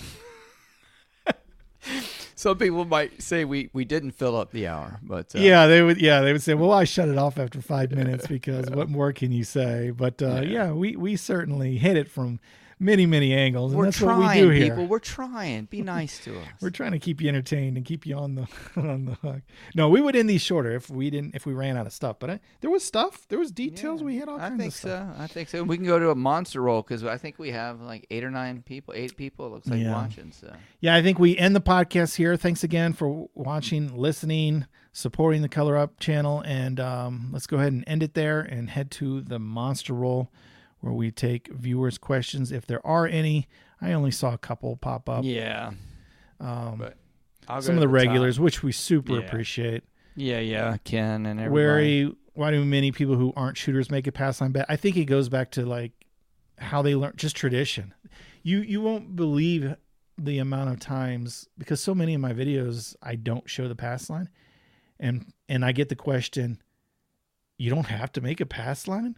Speaker 3: Some people might say we, we didn't fill up the hour, but uh,
Speaker 4: yeah, they would. Yeah, they would say, "Well, I shut it off after five minutes because what more can you say?" But uh, yeah.
Speaker 3: Yeah.
Speaker 4: we we certainly hit it from many many angles, and
Speaker 3: we're
Speaker 4: that's
Speaker 3: trying,
Speaker 4: what we do here.
Speaker 3: people. We're trying. Be nice to us.
Speaker 4: We're trying to keep you entertained and keep you on the on the hook. No, we would end these shorter if we didn't if we ran out of stuff. But I, there was stuff, there was details.
Speaker 3: Yeah,
Speaker 4: We had all
Speaker 3: I
Speaker 4: kinds
Speaker 3: think
Speaker 4: of stuff.
Speaker 3: so. I think so. We can go to a monster roll because I think we have like eight or nine people, eight people. It looks like
Speaker 4: Yeah.
Speaker 3: watching. So
Speaker 4: Yeah, I think we end the podcast here. Thanks again for watching, listening, supporting the Color Up channel, and um, let's go ahead and end it there and head to the monster roll, where we take viewers' questions if there are any. I only saw a couple pop up.
Speaker 3: yeah,
Speaker 4: Um,
Speaker 3: but I'll
Speaker 4: some
Speaker 3: go
Speaker 4: of the
Speaker 3: to top.
Speaker 4: regulars, which we super
Speaker 3: Yeah.
Speaker 4: appreciate.
Speaker 3: Yeah, yeah, Ken and everybody.
Speaker 4: Wary, why do many people who aren't shooters make a pass line bet? I think it goes back to like how they learn, just tradition. You you won't believe the amount of times, because so many of my videos I don't show the pass line, and and I get the question, you don't have to make a pass line.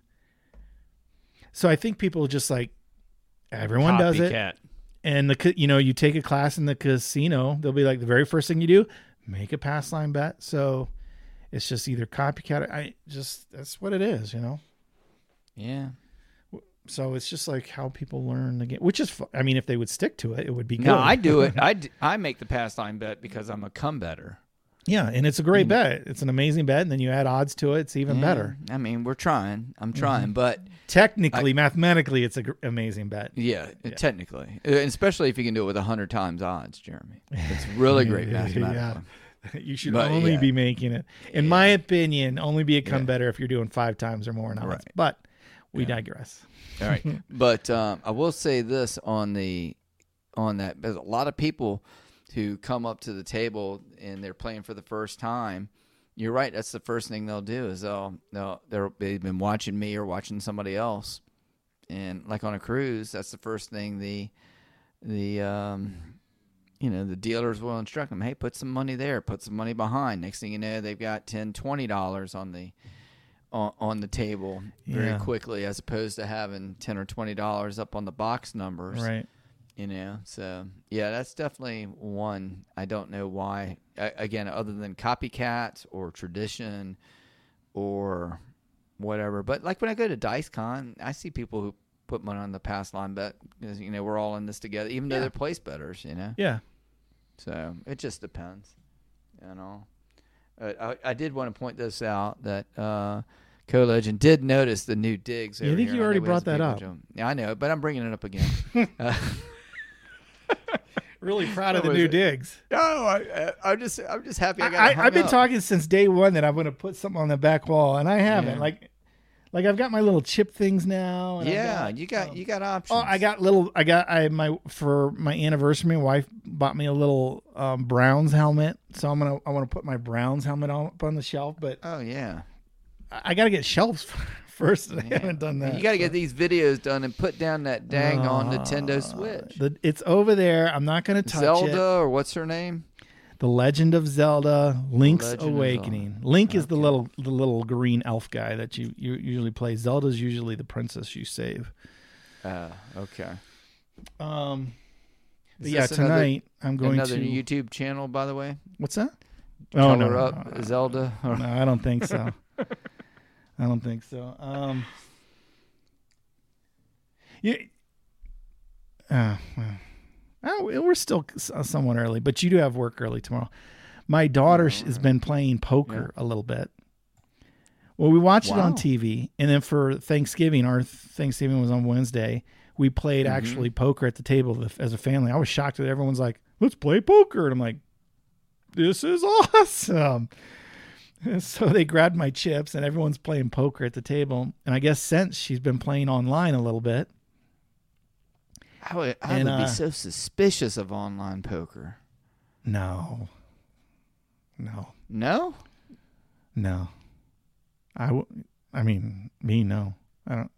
Speaker 4: So I think people just like everyone does it,
Speaker 3: Copycat.
Speaker 4: and the ca- you know you take a class in the casino, they'll be like the very first thing you do, make a pass line bet. So it's just either copycat. Or I just that's what it is, you know.
Speaker 3: Yeah.
Speaker 4: So it's just like how people learn the game, which is, fu- I mean, if they would stick to it, it would be good.
Speaker 3: No, I do it. I, d- I make the pass line bet because I'm a come better.
Speaker 4: Yeah, and it's a great bet. It's an amazing bet, and then you add odds to it. It's even
Speaker 3: Yeah,
Speaker 4: better.
Speaker 3: I mean, we're trying. I'm trying, but
Speaker 4: Technically, mathematically, it's an amazing bet.
Speaker 3: yeah, technically, Uh, especially if you can do it with a hundred times odds, Jeremy. It's really great mathematically.
Speaker 4: You should
Speaker 3: But,
Speaker 4: only
Speaker 3: yeah.
Speaker 4: be making it, in my opinion, only be a come
Speaker 3: Yeah.
Speaker 4: better if you're doing five times or more in odds.
Speaker 3: Right.
Speaker 4: But we digress.
Speaker 3: All right, but um, I will say this on the on that. There's a lot of people who come up to the table and they're playing for the first time. You're right. That's the first thing they'll do is they'll they'll they're, they've been watching me or watching somebody else, and like on a cruise, that's the first thing the the um, you know the dealers will instruct them. Hey, put some money there. Put some money behind. Next thing you know, they've got ten, twenty dollars on the on, on the table very
Speaker 4: Yeah.
Speaker 3: quickly, as opposed to having ten or twenty dollars up on the box numbers.
Speaker 4: Right.
Speaker 3: You know, so yeah, that's definitely one. I don't know why. A- again, other than copycats or tradition or whatever. But like when I go to DiceCon, I see people who put money on the pass line bet because, you know, we're all in this together, even though
Speaker 4: Yeah.
Speaker 3: they're place bettors, you know.
Speaker 4: Yeah.
Speaker 3: So it just depends, you know. Uh, I, I did want to point this out that uh, Co-Legend did notice the new digs.
Speaker 4: Yeah, I
Speaker 3: over
Speaker 4: think
Speaker 3: here.
Speaker 4: you
Speaker 3: I
Speaker 4: already
Speaker 3: know we have
Speaker 4: brought
Speaker 3: some
Speaker 4: that
Speaker 3: people
Speaker 4: up.
Speaker 3: to- Yeah, I know, but I'm bringing it up again. uh,
Speaker 4: Really proud of
Speaker 3: What
Speaker 4: the
Speaker 3: was
Speaker 4: new
Speaker 3: it?
Speaker 4: digs.
Speaker 3: No, I, I, I'm just, I'm just happy I got.
Speaker 4: I,
Speaker 3: it hung
Speaker 4: I've been
Speaker 3: up.
Speaker 4: talking since day one that I'm going to put something on the back wall, and I haven't.
Speaker 3: Yeah.
Speaker 4: Like, like I've got my little chip things now. And I've
Speaker 3: Yeah,
Speaker 4: got,
Speaker 3: you got,
Speaker 4: um,
Speaker 3: you got options.
Speaker 4: Oh, I got little. I got I my for my anniversary. My wife bought me a little um, Browns helmet, so I'm gonna I want to put my Browns helmet on, up on the shelf. But
Speaker 3: Oh yeah.
Speaker 4: I, I got to get shelves first. I
Speaker 3: Yeah.
Speaker 4: haven't done that.
Speaker 3: You got to
Speaker 4: so.
Speaker 3: get these videos done and put down that dang on
Speaker 4: Uh,
Speaker 3: Nintendo Switch.
Speaker 4: The, it's over there. I'm not gonna touch
Speaker 3: Zelda,
Speaker 4: it.
Speaker 3: or what's her name?
Speaker 4: The Legend of Zelda: Link's
Speaker 3: Legend of
Speaker 4: Awakening.
Speaker 3: Zelda.
Speaker 4: Link is the
Speaker 3: Okay.
Speaker 4: little the little green elf guy that you, you usually play. Zelda's usually the princess you save.
Speaker 3: Uh, okay.
Speaker 4: Um, but
Speaker 3: Is
Speaker 4: yeah,
Speaker 3: this another-
Speaker 4: tonight I'm going
Speaker 3: Another
Speaker 4: to.
Speaker 3: YouTube channel, by the way.
Speaker 4: What's that? Oh no,
Speaker 3: Color
Speaker 4: no,
Speaker 3: up
Speaker 4: no, no.
Speaker 3: Zelda. Or-
Speaker 4: No, I don't think so. I don't think so. Um, yeah. Uh, well, oh, we're still s- somewhat early, but you do have work early tomorrow. My daughter sh has been playing poker a little bit. Well, we watched it on
Speaker 3: Wow.
Speaker 4: T V, and then for Thanksgiving, our Thanksgiving was on Wednesday. We played
Speaker 3: Mm-hmm.
Speaker 4: actually poker at the table with- as a family. I was shocked that everyone's like, "Let's play poker," and I'm like, "This is awesome." And so they grabbed my chips, and everyone's playing poker at the table. And I guess since she's been playing online a little bit.
Speaker 3: I would, I
Speaker 4: And,
Speaker 3: would be
Speaker 4: uh,
Speaker 3: so suspicious of online poker.
Speaker 4: No, no,
Speaker 3: No?
Speaker 4: no. I, w- I mean, me, no. I don't.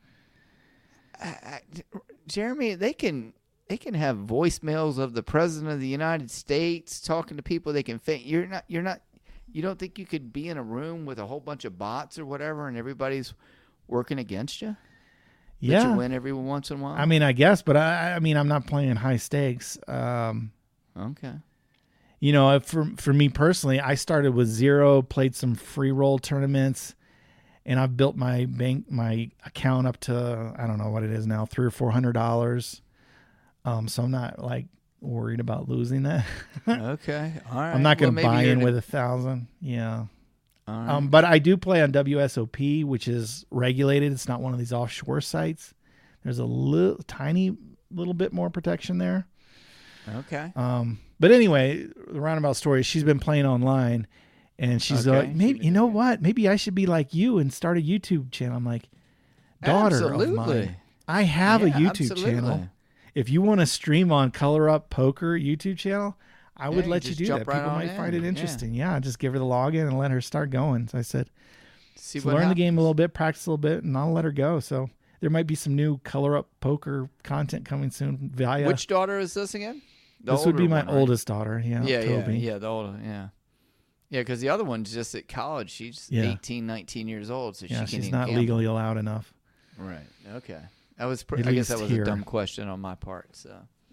Speaker 3: I, I, Jeremy, they can they can have voicemails of the president of the United States talking to people. They can. Fa- you're not. You're not. You don't think you could be in a room with a whole bunch of bots or whatever, and everybody's working against you? That
Speaker 4: Yeah.
Speaker 3: you win every once in a while.
Speaker 4: I mean, I guess, but I, I mean, I'm not playing high stakes. Um,
Speaker 3: okay.
Speaker 4: you know, for for me personally, I started with zero, played some free roll tournaments, and I've built my bank my account up to I don't know what it is now, three or four hundred dollars. Um, so I'm not like worried about losing that.
Speaker 3: Okay. All right.
Speaker 4: I'm not going to
Speaker 3: Well, maybe
Speaker 4: buy
Speaker 3: you're
Speaker 4: in
Speaker 3: in
Speaker 4: with a thousand. Yeah.
Speaker 3: All right.
Speaker 4: Um, but I do play on W S O P, which is regulated. It's not one of these offshore sites. There's a little tiny little bit more protection there.
Speaker 3: okay.
Speaker 4: Um, but anyway, the roundabout story is she's been playing online, and she's
Speaker 3: Okay.
Speaker 4: like, maybe you know what? Maybe I should be like you and start a YouTube channel. I'm like, daughter
Speaker 3: Absolutely.
Speaker 4: of mine, I have a
Speaker 3: Yeah,
Speaker 4: YouTube
Speaker 3: absolutely.
Speaker 4: channel. If you want to stream on Color Up Poker YouTube channel, I would
Speaker 3: Yeah,
Speaker 4: let
Speaker 3: you
Speaker 4: you
Speaker 3: just
Speaker 4: do
Speaker 3: jump
Speaker 4: that.
Speaker 3: right
Speaker 4: People
Speaker 3: on
Speaker 4: might find
Speaker 3: in.
Speaker 4: it
Speaker 3: Yeah.
Speaker 4: interesting. Yeah, just give her the login and let her start going. So I said,
Speaker 3: See
Speaker 4: so
Speaker 3: what
Speaker 4: learn the
Speaker 3: happens.
Speaker 4: game a little bit, practice a little bit, and I'll let her go. So there might be some new Color Up Poker content coming soon via.
Speaker 3: Which daughter is this again? The
Speaker 4: this would be
Speaker 3: older
Speaker 4: my
Speaker 3: one, right?
Speaker 4: oldest daughter. Yeah,
Speaker 3: Yeah,
Speaker 4: Toby.
Speaker 3: yeah, yeah. The older, yeah, yeah. Because the other one's just at college. She's
Speaker 4: Yeah.
Speaker 3: eighteen, nineteen years old, so
Speaker 4: Yeah,
Speaker 3: she can't
Speaker 4: she's
Speaker 3: even
Speaker 4: not
Speaker 3: gamble.
Speaker 4: legally allowed enough.
Speaker 3: Right. Okay. That was. Pr-
Speaker 4: At
Speaker 3: I guess that
Speaker 4: least
Speaker 3: was
Speaker 4: here.
Speaker 3: a dumb question on my part. So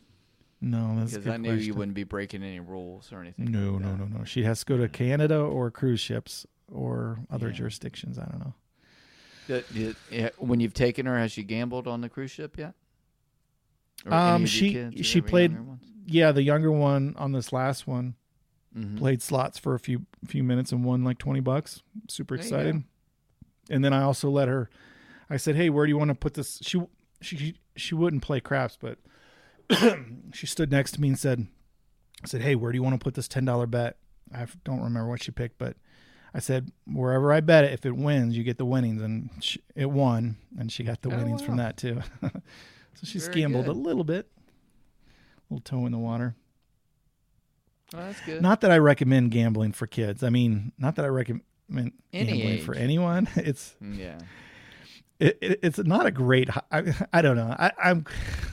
Speaker 4: No, that's a
Speaker 3: because
Speaker 4: good
Speaker 3: I knew
Speaker 4: question.
Speaker 3: you wouldn't be breaking any rules or anything.
Speaker 4: No,
Speaker 3: like
Speaker 4: no,
Speaker 3: that.
Speaker 4: no, no. She has to go to Canada or cruise ships or other
Speaker 3: Yeah.
Speaker 4: jurisdictions. I don't know.
Speaker 3: Did- did- yeah, when you've taken her, has she gambled on the cruise ship yet? Or any
Speaker 4: Um,
Speaker 3: of your
Speaker 4: she
Speaker 3: kids or
Speaker 4: she
Speaker 3: ever
Speaker 4: played.
Speaker 3: younger ones?
Speaker 4: Yeah, the younger one on this last one
Speaker 3: Mhm.
Speaker 4: played slots for a few few minutes and won like twenty bucks. Super
Speaker 3: There you
Speaker 4: excited. And then I also let her. I said, "Hey, where do you want to put this?" She she she wouldn't play craps, but she stood next to me and said, "I said, hey, where do you want to put this ten dollar bet?" I f- don't remember what she picked, but I said, wherever I bet it, if it wins, you get the winnings, and she, it won, and she got the
Speaker 3: Oh,
Speaker 4: winnings from
Speaker 3: wow.
Speaker 4: that too. So she's
Speaker 3: Very
Speaker 4: gambled
Speaker 3: good.
Speaker 4: a little bit, a little toe in the water.
Speaker 3: Well, that's good.
Speaker 4: Not that I recommend gambling for kids. I mean, not that I recommend
Speaker 3: Any
Speaker 4: gambling for
Speaker 3: age.
Speaker 4: anyone. It's
Speaker 3: yeah.
Speaker 4: it, it, it's not a great. I, I don't know. I, I'm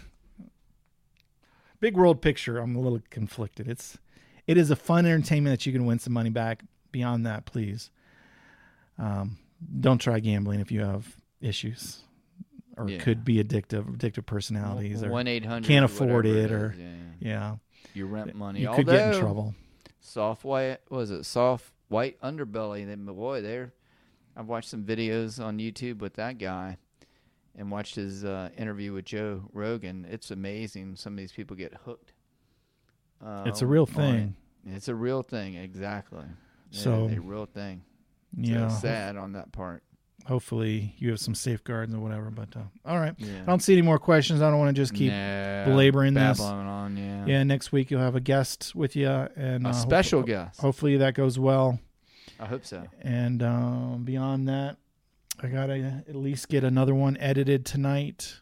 Speaker 4: big world picture. I'm a little conflicted. It's it is a fun entertainment that you can win some money back. Beyond that, please, um, don't try gambling if you have issues or
Speaker 3: Yeah.
Speaker 4: could be addictive, addictive personalities, or
Speaker 3: One eight hundred.
Speaker 4: can't afford it, or
Speaker 3: yeah,
Speaker 4: yeah,
Speaker 3: you rent money.
Speaker 4: you could get in
Speaker 3: Although,
Speaker 4: trouble.
Speaker 3: Soft white was it soft white underbelly? Then boy, there. I've watched some videos on YouTube with that guy, and watched his uh, interview with Joe Rogan. It's amazing. Some of these people get hooked. Uh,
Speaker 4: It's a real
Speaker 3: on it.
Speaker 4: thing.
Speaker 3: It's a real thing, exactly. It
Speaker 4: So,
Speaker 3: is a real thing.
Speaker 4: Yeah,
Speaker 3: So sad on that part.
Speaker 4: hopefully you have some safeguards or whatever. But uh, all right,
Speaker 3: Yeah.
Speaker 4: I don't see any more questions. I don't want to just keep
Speaker 3: No,
Speaker 4: belaboring this.
Speaker 3: babbling on. Yeah. Yeah.
Speaker 4: yeah, next week you'll have a guest with you, and
Speaker 3: A
Speaker 4: uh,
Speaker 3: special
Speaker 4: hope-
Speaker 3: guest.
Speaker 4: Hopefully that goes well.
Speaker 3: I hope so.
Speaker 4: And um, beyond that, I gotta at least get another one edited tonight,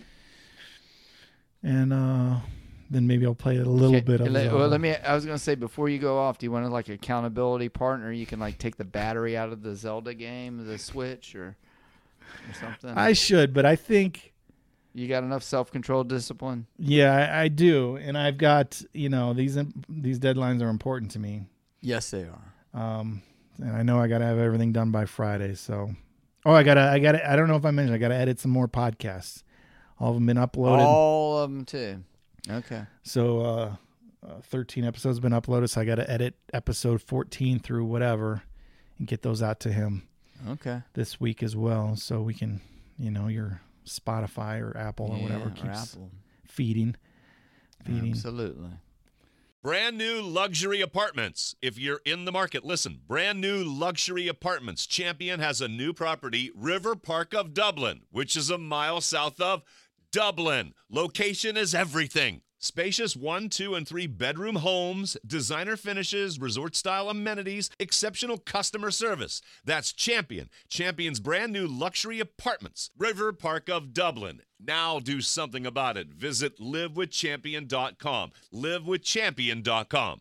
Speaker 4: and uh, then maybe I'll play a little
Speaker 3: Okay,
Speaker 4: bit of.
Speaker 3: let-
Speaker 4: Zelda.
Speaker 3: well, let me. I was gonna say before you go off, do you want to like accountability partner? You can like take the battery out of the Zelda game, the Switch, or or something.
Speaker 4: I should, but I think.
Speaker 3: You got enough self-control, discipline?
Speaker 4: Yeah, I, I do, and I've got you know these these deadlines are important to me.
Speaker 3: Yes, they are.
Speaker 4: Um, and I know I got to have everything done by Friday. So, oh, I gotta, I gotta, I don't know if I mentioned, I gotta edit some more podcasts. All of them been uploaded.
Speaker 3: All of them too. Okay.
Speaker 4: So, uh, uh, thirteen episodes have been uploaded. So I got to edit episode fourteen through whatever, and get those out to him.
Speaker 3: Okay.
Speaker 4: This week as well, so we can, you know, your Spotify or Apple or whatever
Speaker 3: Yeah, or
Speaker 4: keeps
Speaker 3: Apple.
Speaker 4: feeding, feeding.
Speaker 3: Absolutely.
Speaker 1: Brand new luxury apartments. If you're in the market, listen. Brand new luxury apartments. Champion has a new property, River Park of Dublin, which is a mile south of Dublin. Location is everything. Spacious one, two, and three bedroom homes, designer finishes, resort-style amenities, exceptional customer service. That's Champion. Champion's brand new luxury apartments, River Park of Dublin. Now do something about it. Visit live with champion dot com. live with champion dot com.